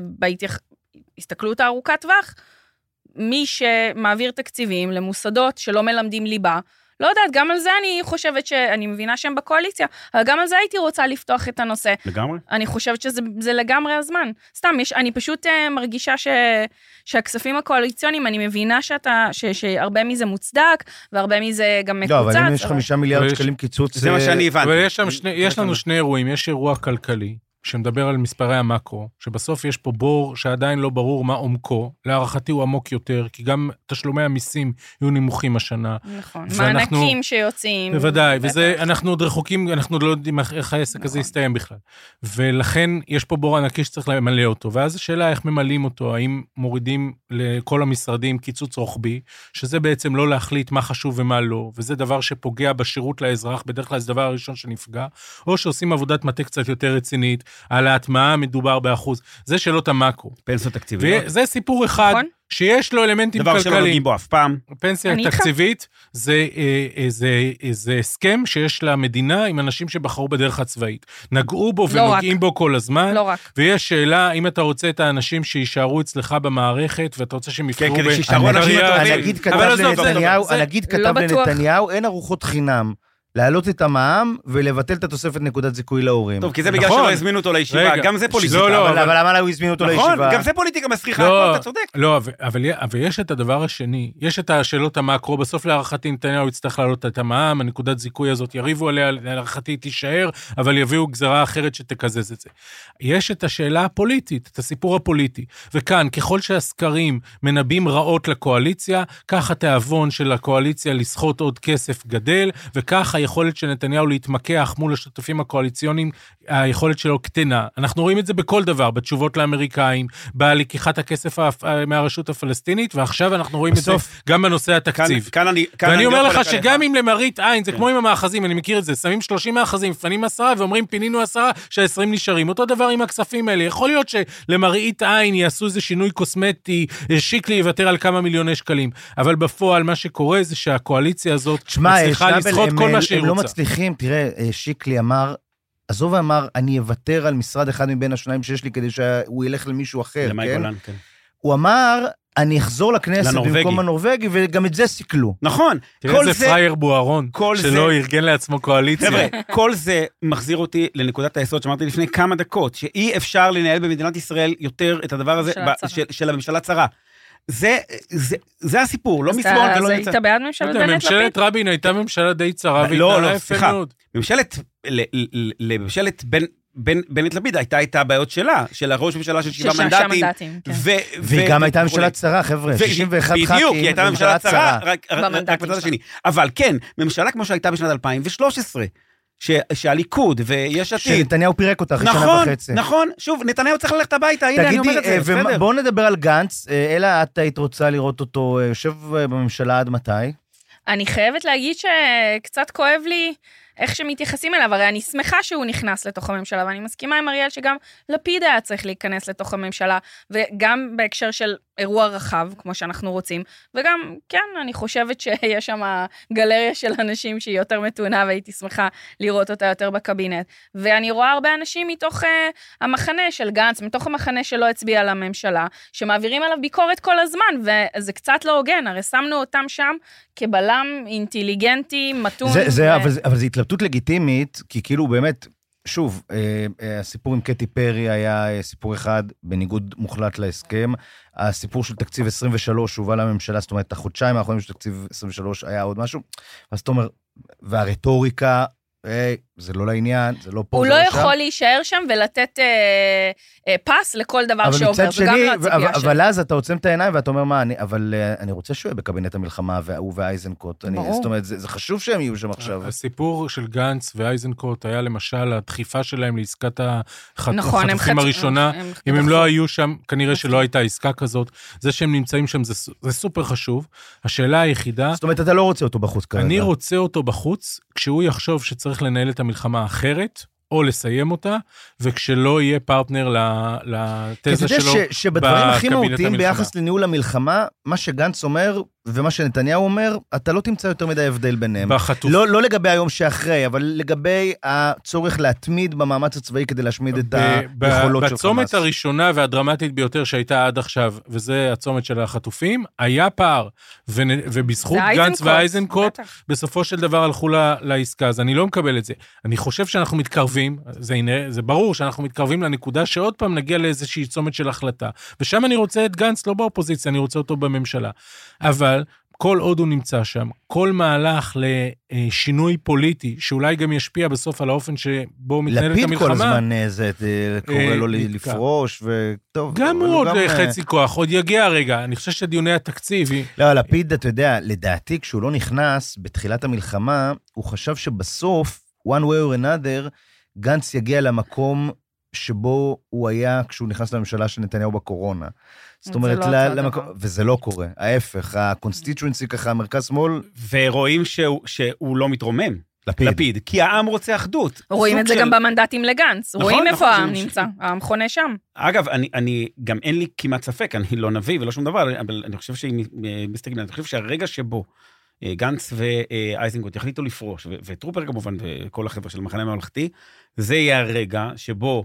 שבהסתכלות הארוכת טווח, מי שמעביר תקציבים למוסדות שלא מלמדים ליבה, לא יודעת, גם על זה אני חושבת שאני מבינה שהם בקואליציה, אבל גם על זה הייתי רוצה לפתוח את הנושא. לגמרי? אני חושבת שזה זה לגמרי הזמן. סתם, יש, אני פשוט uh, מרגישה ש, שהכספים הקואליציוניים, אני מבינה שאתה, ש, שהרבה מזה מוצדק, והרבה מזה גם מקוצץ. לא, אבל אם יש חמישה מיליארד שקלים קיצוץ... זה מה שאני הבנתי. אבל יש, שם שני, יש לנו שני אירועים, יש אירוע כלכלי, שמדבר על מספרי המקרו, שבסוף יש פה בור שעדיין לא ברור מה עומקו, להערכתי הוא עמוק יותר, כי גם תשלומי המיסים יהיו נמוכים השנה. נכון, מענקים שיוצאים. בוודאי, וזה, אנחנו עוד רחוקים, אנחנו עוד לא יודעים איך העסק הזה יסתיים בכלל. ולכן יש פה בור ענקי שצריך למלא אותו, ואז השאלה איך ממלאים אותו, האם מורידים לכל המשרדים קיצוץ רוחבי, שזה בעצם לא להחליט מה חשוב ומה לא, וזה דבר שפוגע בשירות לאזרח, בדרך כלל זה דבר הראשון שנפגע, או שעושים עבודת מטה קצת יותר רצינית, על ההטמעה מדובר באחוז. זה שאלות המקרו. פנסיה תקציבית. וזה סיפור אחד שיש לו אלמנטים כלכליים. דבר שלא נוגעים בו אף פעם. פנסיה תקציבית זה, זה, זה הסכם שיש למדינה עם אנשים שבחרו בדרך הצבאית. נגעו בו ונוגעים בו כל הזמן. לא רק. ויש שאלה, אם אתה רוצה את האנשים שישארו אצלך במערכת, ואתה רוצה שהם יפתרו... כן, כדי שישארו אנשים טובים. הנגיד כתב לנתניהו, אין ארוחות חינם. להעלות את המע"מ ולבטל את התוספת נקודת זיכוי להורים. טוב, כי זה בגלל שלא הזמינו אותו לישיבה, גם זה פוליטיקה. אבל למה לא הזמינו אותו לישיבה? נכון, גם זה פוליטיקה מסריחה, אתה צודק. לא, אבל יש את הדבר השני, יש את השאלות המקרו, בסוף להערכתי נתניהו יצטרך להעלות את המע"מ, הנקודת זיכוי הזאת יריבו עליה, להערכתי תישאר, אבל יביאו גזרה אחרת שתקזז את זה. יש את השאלה הפוליטית, את הסיפור הפוליטי, וכאן, ככל שהסקרים מנבאים רעות לקואליציה, כך התיאבון של הקואליציה לסחוט עוד כסף גדל, וכך היכולת של נתניהו להתמקח מול השותפים הקואליציוניים, היכולת שלו קטנה. אנחנו רואים את זה בכל דבר, בתשובות לאמריקאים, בלקיחת הכסף מהרשות הפלסטינית, ועכשיו אנחנו רואים את זה גם בנושא התקציב. ואני אומר לך שגם אם למראית עין, זה כמו עם המאחזים, אני מכיר את זה, שמים שלושים מאחזים, מפנים עשרה, ואומרים פינינו עשרה, שהעשרים נשארים. אותו דבר עם הכספים האלה. יכול להיות שלמראית עין יעשו איזה שינוי קוסמטי, שיקלי יוותר על כמה מיליוני שקלים. אבל בפועל מה שקורה זה שהקואליציה הזאת מצליחה לסחוט כל מה שהיא הם לא מצליחים, תראה, שיקלי אמר, עזוב אמר, אני אוותר על משרד אחד מבין השניים שיש לי, כדי שהוא ילך למישהו אחר, כן? כן. הוא אמר, אני אחזור לכנסת במקום הנורווגי, וגם את זה סיכלו. נכון. תראה איזה פרייר בוארון, שלא ארגן לעצמו קואליציה. חבר'ה, כל זה מחזיר אותי לנקודת היסוד שאמרתי לפני כמה דקות, שאי אפשר לנהל במדינת ישראל יותר את הדבר הזה של הממשלה צרה. זה, זה, זה הסיפור, לא משמאל ולא נמצא. אז היית בעד ממשלת בנט לפיד? ממשלת רבין הייתה ממשלה די צרה, לא, לא, סליחה. ממשלת, לממשלת בנט לפיד הייתה את הבעיות שלה, של הראש ממשלה של שבעה מנדטים. והיא גם הייתה ממשלה צרה, חבר'ה, שישים ואחת ח"כים. בדיוק, היא הייתה ממשלה צרה, רק בצד השני. אבל כן, ממשלה כמו שהייתה בשנת אלפיים ושלוש עשרה, שהליכוד ויש עתיד. שנתניהו פירק אותה אחרי שנה וחצי. נכון, שוב, נתניהו צריך ללכת הביתה, הנה אני אומר את זה, בסדר. בואו נדבר על גנץ, אלא את היית רוצה לראות אותו יושב בממשלה עד מתי? אני חייבת להגיד שקצת כואב לי איך שמתייחסים אליו, הרי אני שמחה שהוא נכנס לתוך הממשלה, ואני מסכימה עם אריאל שגם לפיד היה צריך להיכנס לתוך הממשלה, וגם בהקשר של אירוע רחב, כמו שאנחנו רוצים, וגם, כן, אני חושבת שיש שם גלריה של אנשים שהיא יותר מתונה, והייתי שמחה לראות אותה יותר בקבינט, ואני רואה הרבה אנשים מתוך uh, המחנה של גנץ, מתוך המחנה שלא הצביע על הממשלה, שמעבירים עליו ביקורת כל הזמן, וזה קצת לא הוגן, הרי שמנו אותם שם כבלם אינטליגנטי, מתון. זה, זה, ו... אבל, אבל זה התלבטות לגיטימית, כי כאילו באמת, שוב, הסיפור עם קטי פרי היה סיפור אחד, בניגוד מוחלט להסכם, הסיפור של תקציב עשרים ושלוש הובא לממשלה, זאת אומרת, החודשיים האחרונים של תקציב עשרים ושלוש היה עוד משהו, אז זאת אומרת, והרטוריקה, זה לא לעניין, זה לא פה, הוא זה לא לא יכול שם. להישאר שם ולתת אה, אה, פס לכל דבר שעובר, אבל מצד שני, וגם אבל, להציפייה שלי. אבל אז אתה עוצם את העיניים ואתה אומר, מה, אני, אבל uh, אני רוצה שהוא יהיה בקבינט המלחמה, והוא ואייזנקוט. אני, זאת אומרת, זה, זה חשוב שהם יהיו שם עכשיו. הסיפור של גנץ ואייזנקוט היה למשל הדחיפה שלהם לעסקת החטופים נכון, הראשונה. הם, הם אם הם דחפו. לא היו שם, כנראה שלא הייתה עסקה כזאת. זה שהם נמצאים שם זה, זה סופר חשוב. השאלה היחידה... זאת אומרת, אתה לא רוצה אותו בחוץ כרגע. אני רוצה אותו בחוץ, כשהוא יחשוב שצריך לנהל את המלחמה אחרת, או לסיים אותה, וכשלא יהיה פרטנר לתזה שלו. אתה יודע שבדברים הכי מהותיים ביחס לניהול המלחמה, מה שגנץ אומר, ומה שנתניהו אומר, אתה לא תמצא יותר מדי הבדל ביניהם. בחטוף. לא, לא לגבי היום שאחרי, אבל לגבי הצורך להתמיד במאמץ הצבאי כדי להשמיד את היכולות של חמאס. בצומת הראשונה והדרמטית ביותר שהייתה עד עכשיו, וזה הצומת של החטופים, היה פער, ובזכות גנץ ואייזנקוט, בסופו של דבר הלכו לעסקה, אז אני לא מקבל את זה. אני חושב שאנחנו מתקרבים, זה, זה ברור שאנחנו מתקרבים לנקודה שעוד פעם נגיע לאיזושהי צומת של החלטה, ושם אני רוצה את גנץ לא באופוזיציה, אני רוצה אותו בממשלה. אבל כל עוד הוא נמצא שם, כל מהלך לשינוי פוליטי, שאולי גם ישפיע בסוף על האופן שבו מתנהלת המלחמה. לפיד כל הזמן זה קורא לו לפרוש, וטוב. גם הוא עוד חצי כוח, עוד יגיע הרגע. אני חושב שדיוני התקציב... לא, לפיד, אתה יודע, לדעתי, כשהוא לא נכנס בתחילת המלחמה, הוא חשב שבסוף, one way or another, גנץ יגיע למקום שבו הוא היה כשהוא נכנס לממשלה של נתניהו בקורונה. זאת אומרת, למקום, וזה לא קורה. ההפך, הקונסטיטואנסי ככה, מרכז שמאל... ורואים שהוא, שהוא לא מתרומם. לפיד. לפיד. כי העם רוצה אחדות. רואים את זה של... גם במנדטים לגנץ. נכון, רואים נכון, איפה העם ש... נמצא. העם חונה שם. אגב, אני, אני, גם אין לי כמעט ספק, אני לא נביא ולא שום דבר, אבל אני חושב שאם מסתכלים, אני חושב שהרגע שבו גנץ ואייזנקוט יחליטו לפרוש, ו- וטרופר כמובן, וכל החבר'ה של המחנה הממלכתי, זה יהיה הרגע שבו,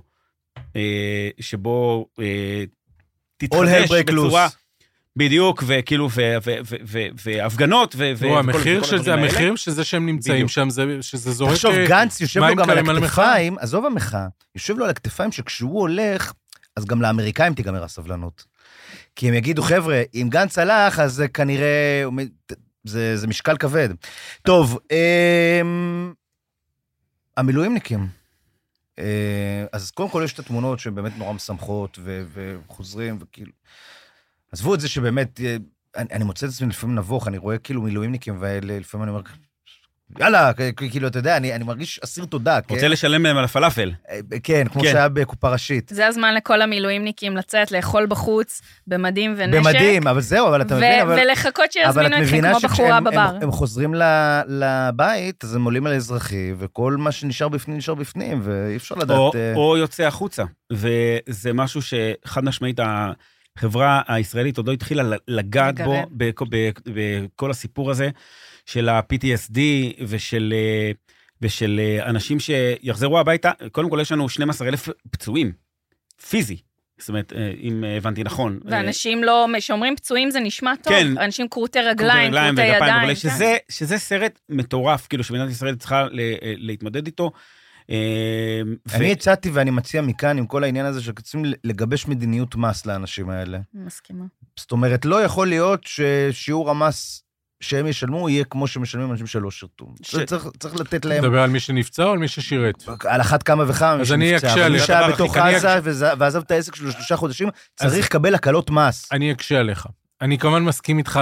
שבו תתחדש בצורה, בדיוק, וכאילו, והפגנות, המחיר של זה, המחיר שזה שהם נמצאים שם, שזה זורק... תחשוב, גנץ יושב לו גם על הכתפיים, עזוב המחאה, יושב לו על הכתפיים שכשהוא הולך, אז גם לאמריקאים תיגמר הסבלנות. כי הם יגידו, חבר'ה, אם גנץ הלך, אז כנראה... זה, זה משקל כבד. טוב, אה, המילואימניקים. אה, אז קודם כל יש את התמונות שהן באמת נורא משמחות ו, וחוזרים, וכאילו... עזבו את זה שבאמת, אני, אני מוצא את עצמי לפעמים נבוך, אני רואה כאילו מילואימניקים, ולפעמים אני אומר, יאללה, כאילו, אתה יודע, אני, אני מרגיש אסיר תודה. רוצה כן? לשלם להם על הפלאפל. כן, כמו כן. שהיה בקופה ראשית. זה הזמן לכל המילואימניקים לצאת, לאכול בחוץ, במדים ונשק. במדים, אבל זהו, אבל אתה ו- מבין, אבל... ולחכות שיזמינו אתכם כמו בחורה בבר. הם, הם חוזרים לבית, אז הם עולים על האזרחי, וכל מה שנשאר בפנים, נשאר בפנים, ואי אפשר לדעת... או, או יוצא החוצה, וזה משהו שחד משמעית החברה הישראלית עוד לא התחילה לגעת בו, בכל הסיפור הזה, של ה-פי טי אס די ושל, ושל אנשים שיחזרו הביתה. קודם כל יש לנו שנים עשר אלף פצועים, פיזי. זאת אומרת, אם הבנתי נכון. ואנשים לא, שאומרים פצועים זה נשמע טוב. כן. אנשים קרוטי רגליים, קרוטי ידיים. אבל שזה, שזה סרט מטורף, כאילו שמדינת ישראל צריכה להתמודד איתו. אני הצעתי ואני מציע מכאן עם כל העניין הזה שרוצים לגבש מדיניות מס לאנשים האלה. מסכימה. זאת אומרת, לא יכול להיות ששיעור המס שהם ישלמו, יהיה כמו שמשלמים אנשים שלא שירתו. צריך, צריך לתת להם... מדבר על מי שנפצע או על מי ששירת? על אחת כמה וכמה מי שנפצע. אז אני אקשה עליך. מי שהיה בתוך עזה ועזב את העסק שלו שלושה חודשים, צריך לקבל הקלות מס. אני אקשה עליך. אני כמובן מסכים איתך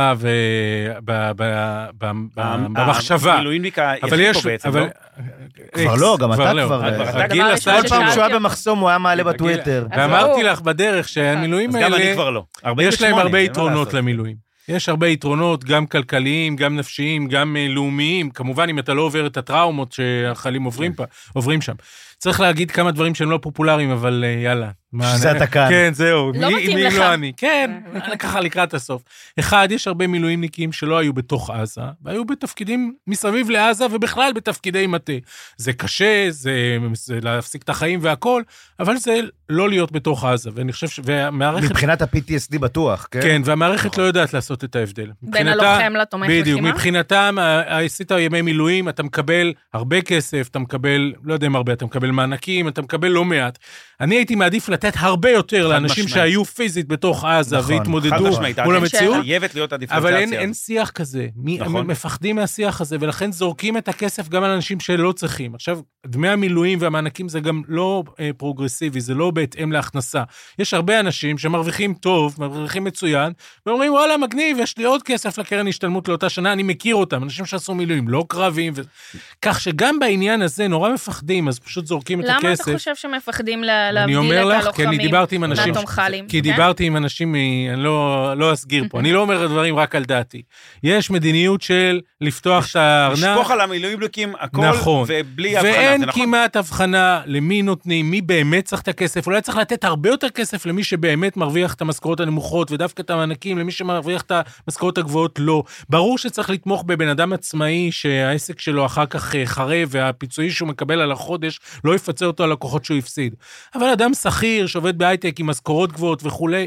במחשבה. אבל יש... כבר לא, גם אתה כבר... כל פעם שהוא היה במחסום, הוא היה מעלה בטוויטר. ואמרתי לך בדרך שהמילואים האלה... אז גם אני כבר לא. יש להם הרבה יתרונות למילואים. יש הרבה יתרונות, גם כלכליים, גם נפשיים, גם לאומיים. כמובן, אם אתה לא עובר את הטראומות שהחיילים עוברים, עוברים שם. צריך להגיד כמה דברים שהם לא פופולריים, אבל יאללה. שזה אתה כאן. כן, זהו. לא מתאים לך. לא אני. כן, ככה לקראת הסוף. אחד, יש הרבה מילואימניקים שלא היו בתוך עזה, והיו בתפקידים מסביב לעזה, ובכלל בתפקידי מטה. זה קשה, זה, זה להפסיק את החיים והכל, אבל זה לא להיות בתוך עזה. ואני חושב ש... והמערכת... מבחינת ה-פי טי אס די בטוח, כן? כן, והמערכת לא יודעת לעשות את ההבדל. בין הלוחם לתומך לחימה? בדיוק, מבחינתם, עשית ימי מילואים, אתה מקבל הרבה כסף, אתה מקבל, לא יודע אם הרבה, אתה מקבל מענקים, אתה מקבל לא מעט. אני הייתי מעדיף לתת הרבה יותר לאנשים שהיו פיזית בתוך עזה, והתמודדו מול המציאות, אבל אין שיח כזה. הם מפחדים מהשיח הזה, ולכן זורקים את הכסף גם על אנשים שלא צריכים. עכשיו, דמי המילואים והמענקים זה גם לא פרוגרסיבי, זה לא בהתאם להכנסה. יש הרבה אנשים שמרוויחים טוב, מרוויחים מצוין, ואומרים, וואלה, מגניב, יש לי עוד כסף לקרן השתלמות לאותה שנה, אני מכיר אותם, אנשים שעשו מילואים, לא קרבים, ו... כך שגם בעניין הזה נורא מפחדים, אז פשוט זורקים את הכסף. למה אתה חושב שמפחדים להבדיל את הלוחמים מהתומכלים? כי דיברתי עם אנשים, אני לא אסגיר פה, אני לא אומר דברים רק על דעתי. יש מדיניות של לפתוח את הארנק. לשפוך על המילואימניקים הכל, ובלי הבחנה. ואין כמעט הבחנה למי נותנים, מי באמת צריך את הכסף, אולי צריך לתת הרבה יותר כסף למי שבאמת מרוויח את המשכורות הנמוכות, ודווקא את המענקים למי שמרוויח את המשכורות הגבוהות לא. ברור שצריך לתמוך בבן אדם עצמאי, שהעסק שלו אחר כך חרב, והפיצועי שהוא מקבל על החודש, לא יפצה אותו על הכוחות שהוא הפסיד. אבל אדם שכיר, שעובד בהייטק עם משכורות גבוהות וכולי,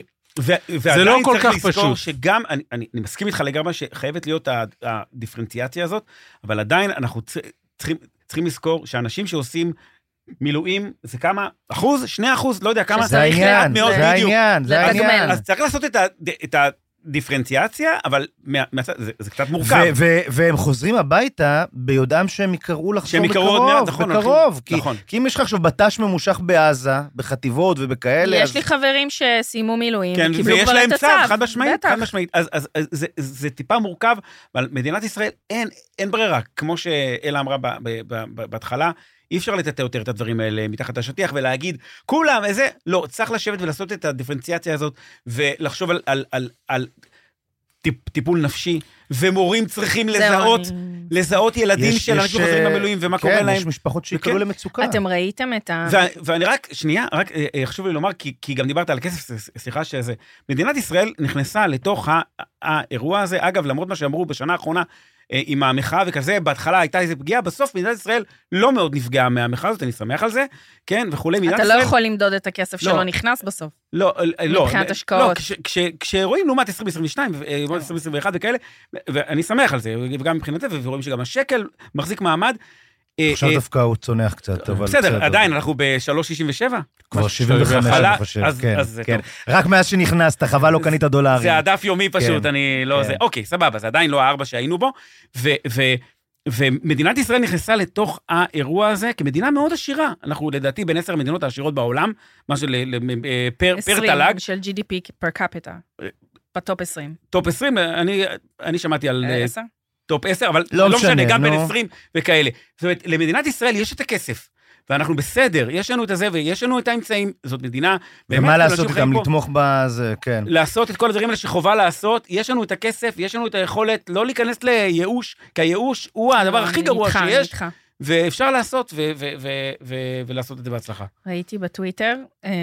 זה לא כל כך פשוט. שגם, אני, אני, אני מסכים איתך לגמרי שחייבת להיות הדיפרנציאציה הזאת, אבל עדיין אנחנו צריכים, צריכים לזכור שאנשים שעושים מילואים, זה כמה? אחוז? שני אחוז? לא יודע כמה. זה העניין, זה העניין, זה העניין. אז צריך לעשות את ה... את ה דיפרנציאציה, אבל זה, זה קצת מורכב. ו- ו- והם חוזרים הביתה ביודעם שהם יקראו לחזור בקרוב, נכון, בקרוב. כי, נכון. כי אם יש לך עכשיו בטש ממושך בעזה, בחטיבות ובכאלה... יש אז... לי חברים שסיימו מילואים, כן, קיבלו כבר את הצו. חד משמעית, חד משמעית. אז, אז, אז זה, זה טיפה מורכב, אבל מדינת ישראל אין, אין ברירה, כמו שאלה אמרה ב, ב, ב, ב, בהתחלה, אי אפשר לטטא יותר את הדברים האלה מתחת השטיח ולהגיד, כולם, איזה, לא, צריך לשבת ולעשות את הדיפרנציאציה הזאת, ולחשוב על, על, על, על טיפ, טיפול נפשי, ומורים צריכים לזהות, לזהות ילדים יש, של אנשים חוזרים במילואים, ומה כן, קורה להם. יש משפחות שיקראו למצוקה. אתם ראיתם את ה... ו- ואני רק, שנייה, רק חשוב לי לומר, כי, כי גם דיברת על כסף, סליחה שזה, מדינת ישראל נכנסה לתוך האירוע הזה, אגב, למרות מה שאמרו בשנה האחרונה, עם המחאה וכזה, בהתחלה הייתה איזו פגיעה, בסוף מדינת ישראל לא מאוד נפגעה מהמחאה הזאת, אני שמח על זה, כן, וכולי, מדינת ישראל... אתה לא יכול למדוד את הכסף שלו נכנס בסוף. לא, לא. מבחינת השקעות. כשרואים לעומת עשרים עשרים ושתיים, לעומת עשרים עשרים ואחת וכאלה, ואני שמח על זה, וגם מבחינת זה, ורואים שגם השקל מחזיק מעמד. עכשיו דווקא הוא צונח קצת, אבל... בסדר, עדיין, אנחנו ב-שלוש שישים ושבע. כבר שבעים וחמש, אני חושב, כן. רק מאז שנכנסת, חבל לא קנית דולרים. זה הדף יומי פשוט, אני לא... אוקיי, סבבה, זה עדיין לא הארבע שהיינו בו, ומדינת ישראל נכנסה לתוך האירוע הזה כמדינה מאוד עשירה. אנחנו לדעתי בין עשר המדינות העשירות בעולם, מה של פר תל"ג. של ג'י די פי פר קפיטה, בטופ עשרים. טופ עשרים, אני שמעתי על... עשר? טופ עשר, אבל לא משנה, גם בין עשרים וכאלה. זאת אומרת, למדינת ישראל יש את הכסף, ואנחנו בסדר, יש לנו את הזה, ויש לנו את האמצעים, זאת מדינה... ומה לעשות, גם לתמוך בזה, כן. לעשות את כל הדברים האלה שחובה לעשות, יש לנו את הכסף, יש לנו את היכולת לא להיכנס לייאוש, כי הייאוש הוא הדבר הכי גרוע שיש, ואפשר לעשות, ולעשות את זה בהצלחה. ראיתי בטוויטר,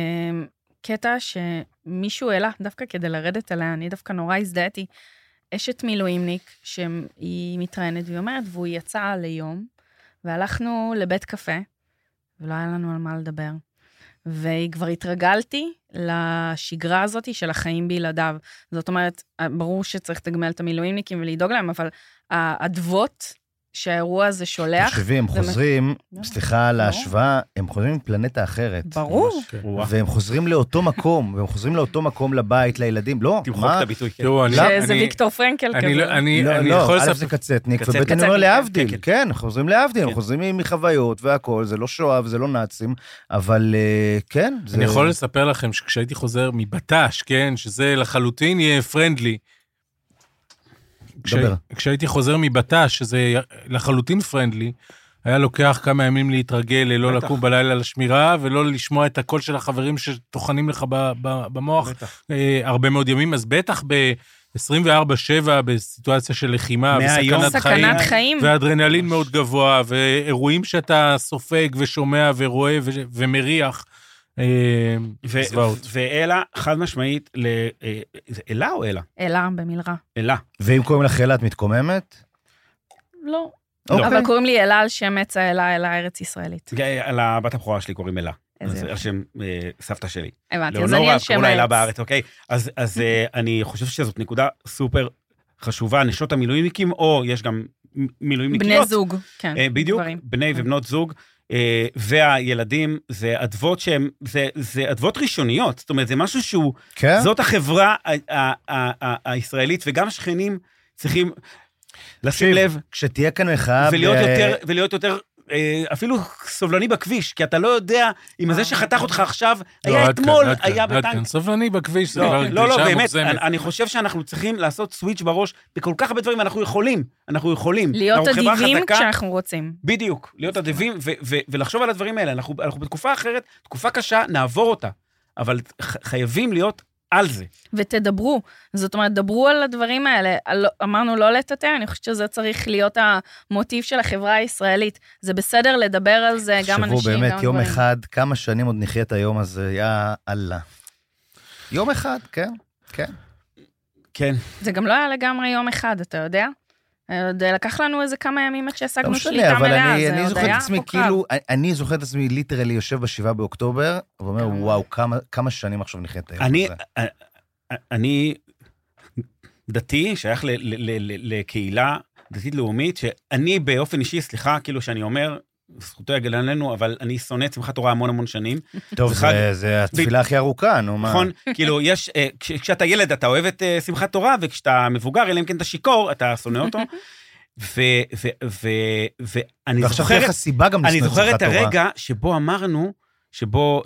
קטע שמישהו העלה, דווקא כדי לרדת עליה, אני דווקא נורא הזדהיתי, אשת מילואימניק, שהיא מתראיינת, והיא אומרת, והוא יצא ליום, והלכנו לבית קפה, ולא היה לנו על מה לדבר. והיא כבר התרגלתי לשגרה הזאת של החיים בלעדיו. זאת אומרת, ברור שצריך לתגמל את המילואימניקים ולדאוג להם, אבל האדוות שהאירוע הזה שולח... תחשבי, הם חוזרים, סליחה על ההשוואה, הם חוזרים מפלנטה אחרת. ברור. והם חוזרים לאותו מקום, והם חוזרים לאותו מקום לבית, לילדים. לא, תמחוק את הביטוי. שזה ויקטור פרנקל כזה. אני לא, יכול א' לספר... זה קצטניק, ובטן אומר להבדיל. כן, חוזרים להבדיל, הם חוזרים מחוויות והכל, זה לא שואה וזה לא נאצים, אבל כן. אני יכול לספר לכם שכשהייתי חוזר מבטש, כן, שזה לחלוטין יהיה פרנדלי, כשהייתי חוזר מבטש, שזה לחלוטין פרנדלי, היה לוקח כמה ימים להתרגל, לא לקום בלילה לשמירה, ולא לשמוע את הקול של החברים שטוחנים לך במוח הרבה מאוד ימים, אז בטח ב-עשרים וארבע שבע, בסיטואציה של לחימה, וסכנת חיים, ואדרנלין מאוד גבוה, ואירועים שאתה סופג ושומע ורואה ומריח, ואלה חד משמעית, זה אלה או אלה? אלה במלרה. אלה. ואם קוראים לך אלה, את מתקוממת? לא. אבל קוראים לי אלה על שם עץ האלה, אלה ארץ ישראלית. על הבת הבכורה שלי קוראים אלה. על שם סבתא שלי. הבנתי, אז אני על שם העץ. בארץ, אוקיי? אז אני חושב שזאת נקודה סופר חשובה, נשות המילואימניקים, או יש גם מילואימניקיות. בני זוג, כן. בדיוק, בני ובנות זוג. והילדים, זה אדוות שהן, זה, זה אדוות ראשוניות, זאת אומרת, זה משהו שהוא, כן? זאת החברה ה- ה- ה- הישראלית, וגם השכנים צריכים לשים לב. כשתהיה כאן מחאה... ולהיות יותר, ולהיות יותר, אפילו סובלני בכביש, כי אתה לא יודע אם הזה שחתך אותך עכשיו, היה אתמול, היה בטנק. סובלני בכביש, לא, לא, באמת, אני חושב שאנחנו צריכים לעשות סוויץ' בראש, בכל כך הרבה דברים אנחנו יכולים, אנחנו יכולים. להיות אדיבים כשאנחנו רוצים. בדיוק, להיות אדיבים, ולחשוב על הדברים האלה. אנחנו בתקופה אחרת, תקופה קשה, נעבור אותה, אבל חייבים להיות על זה. ותדברו, זאת אומרת, דברו על הדברים האלה, אמרנו לא לטאטא, אני חושבת שזה צריך להיות המוטיב של החברה הישראלית, זה בסדר לדבר על זה, גם אנשים, שבו באמת, גם יום דברים. אחד, כמה שנים עוד נחיה את היום הזה, יא אללה. יום אחד, כן, כן. כן. זה גם לא היה לגמרי יום אחד, אתה יודע? עוד לקח לנו איזה כמה ימים עד שהשגנו שליטה מלאה, אבל אני, זה אני עוד זוכר את היה עצמי, פה קרב. כאילו, אני זוכר את עצמי ליטרלי יושב בשבעה באוקטובר, ואומר, וואו, כמה, כמה שנים עכשיו נחיה את היום אני, הזה. אני דתי, שייך ל, ל, ל, ל, לקהילה דתית לאומית, שאני באופן אישי, סליחה, כאילו שאני אומר, זכותו יגלה לנו, אבל אני שונא את שמחת תורה המון המון שנים. טוב, זה, זה, זה התפילה הכי ארוכה, נו מה. נכון, כאילו יש, כש, כשאתה ילד אתה אוהב את שמחת תורה, וכשאתה מבוגר, אלא אם כן אתה שיקור, אתה שונא אותו. ואני זוכר, אני זוכר את הרגע שבו אמרנו, שבו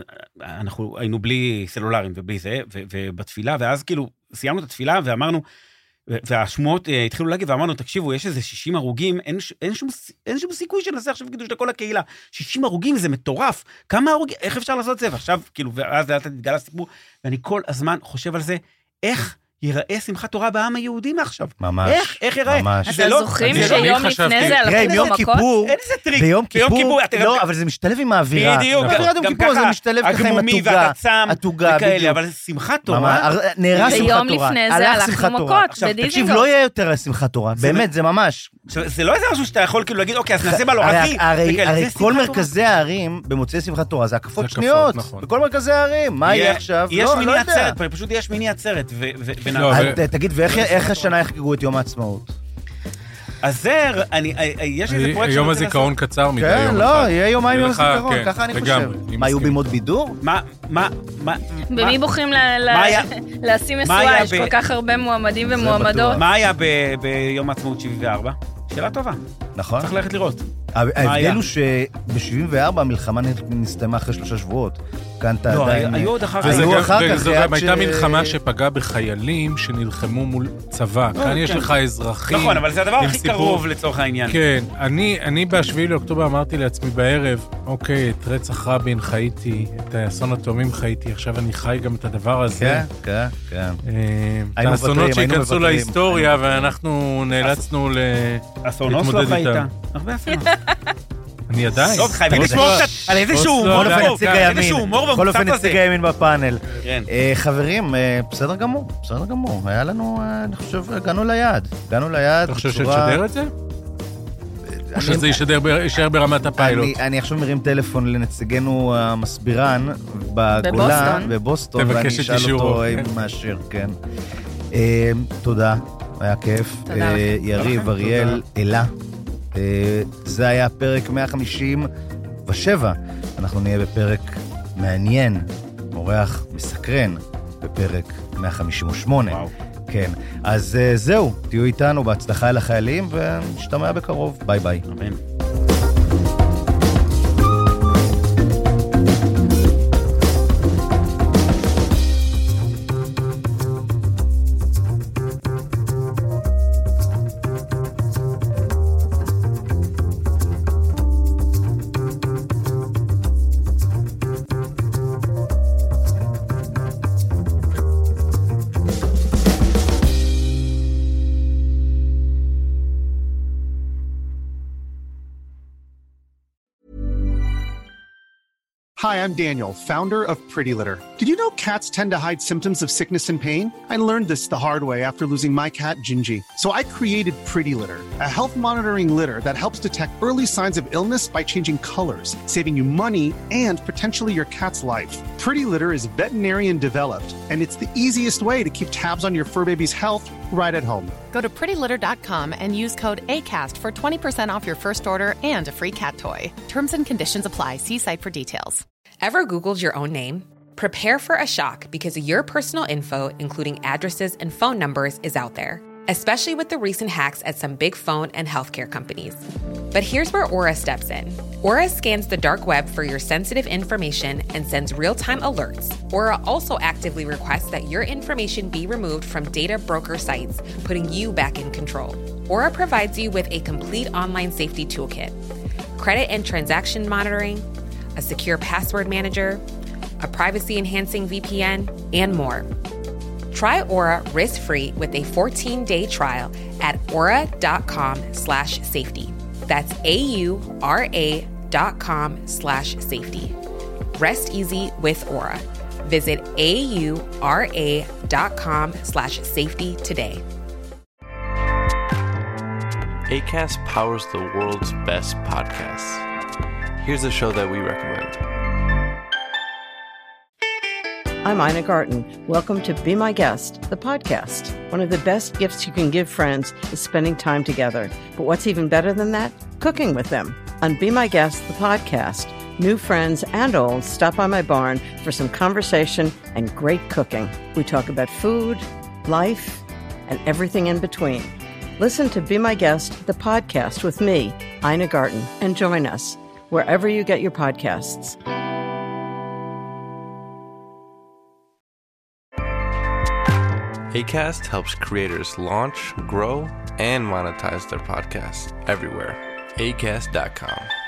אנחנו היינו בלי סלולרים ובלי זה, ובתפילה, ואז כאילו סיימנו את התפילה ואמרנו, והשמועות התחילו להגיד, ואמרנו, תקשיבו, יש איזה שישים הרוגים, אין, אין, שום, אין שום סיכוי שנעשה עכשיו קידוש לכל הקהילה. שישים הרוגים זה מטורף. כמה הרוגים, איך אפשר לעשות את זה? ועכשיו, כאילו, ואז לאט תתגלה הסיפור, ואני כל הזמן חושב על זה, איך ייראה שמחת תורה בעם היהודי מעכשיו. ממש. איך, איך ייראה? ממש. אתם זוכרים שיום לפני זה הלכו במכות? אין איזה טריק. ביום כיפור, לא, אבל זה משתלב עם האווירה. בדיוק. גם ככה, זה משתלב ככה עם התוגה. התוגה, בדיוק. אבל שמחת תורה... נערה שמחת תורה. ביום לפני זה הלכנו מכות, בדיזינגוף. תקשיב, לא יהיה יותר שמחת תורה. באמת, זה ממש. זה לא איזה משהו שאתה יכול כאילו להגיד, אוקיי, אז נעשה בלורתי. הרי כל מרכזי הערים במוצאי שמחת תורה, זה הקפות שניות. בכל מרכזי הערים. מה יהיה עכשיו? יש מיני עצרת, פשוט יש מיני עצרת. תגיד, ואיך השנה יחגגו את יום העצמאות? אז זה, יש איזה פרויקט... יום הזיכרון קצר מדי. כן, לא, יהיה יומיים יום הזיכרון, ככה אני חושב. מה, היו בימות בידור? מה, מה, מה... במי בוחרים לשים מסועה? יש כל כך הרבה מועמדים ומועמדות. מה היה ביום העצמאות שבעים וארבע? שאלה טובה. נכון. צריך ללכת לראות. ההבדל הוא שב-שבעים וארבע המלחמה נסתיימה אחרי שלושה שבועות. כאן אתה עדיין... לא, היו עוד אחר כך. וזו גם הייתה מלחמה שפגעה בחיילים שנלחמו מול צבא. כאן יש לך אזרחים. נכון, אבל זה הדבר הכי קרוב לצורך העניין. כן, אני בשביעי לאוקטובר אמרתי לעצמי בערב, אוקיי, את רצח רבין חייתי, את האסון התאומים חייתי, עכשיו אני חי גם את הדבר הזה. כן, כן, כן. את האסונות שיכנסו להיסטוריה, ואנחנו נאלצנו להתמודד איתם. הרבה אסונות. אני עדיין. טוב, חייבים לשמור קצת על איזשהו הומור. איזשהו הומור בכל אופן נציג הימין בפאנל. חברים, בסדר גמור, בסדר גמור. היה לנו, אני חושב, הגענו ליעד. הגענו ליעד. אתה חושב שתשדר את זה? או שזה יישאר ברמת הפיילוט? אני עכשיו מרים טלפון לנציגנו המסבירן בגולה, בבוסטון, ואני אשאל אותו אם מאשר, כן. תודה, היה כיף. יריב, אריאל, אלה. זה היה פרק מאה חמישים ושבע. אנחנו נהיה בפרק מעניין, אורח מסקרן, בפרק מאה חמישים ושמונה. וואו. כן, אז זהו, תהיו איתנו, בהצלחה אל החיילים, ונשתמע בקרוב. ביי ביי. אמן. Hi, I'm Daniel, founder of Pretty Litter. Did you know cats tend to hide symptoms of sickness and pain? I learned this the hard way after losing my cat, Gingy. So I created Pretty Litter, a health monitoring litter that helps detect early signs of illness by changing colors, saving you money and potentially your cat's life. Pretty Litter is veterinarian developed, and it's the easiest way to keep tabs on your fur baby's health right at home. Go to pretty litter dot com and use code ACAST for twenty percent off your first order and a free cat toy. Terms and conditions apply. See site for details. Ever Googled your own name? Prepare for a shock because your personal info, including addresses and phone numbers, is out there, especially with the recent hacks at some big phone and healthcare companies. But here's where Aura steps in. Aura scans the dark web for your sensitive information and sends real-time alerts. Aura also actively requests that your information be removed from data broker sites, putting you back in control. Aura provides you with a complete online safety toolkit, credit and transaction monitoring, a secure password manager, a privacy-enhancing V P N, and more. Try Aura risk-free with a fourteen-day trial at aura.com slash safety. That's A-U-R-A dot com slash safety. Rest easy with Aura. Visit A-U-R-A dot com slash safety today. Acast powers the world's best podcasts. Here's a show that we recommend. I'm Ina Garten. Welcome to Be My Guest, the podcast. One of the best gifts you can give friends is spending time together. But what's even better than that? Cooking with them. On Be My Guest, the podcast, new friends and old stop by my barn for some conversation and great cooking. We talk about food, life, and everything in between. Listen to Be My Guest, the podcast with me, Ina Garten, and join us wherever you get your podcasts. Acast helps creators launch, grow, and monetize their podcasts everywhere. acast dot com.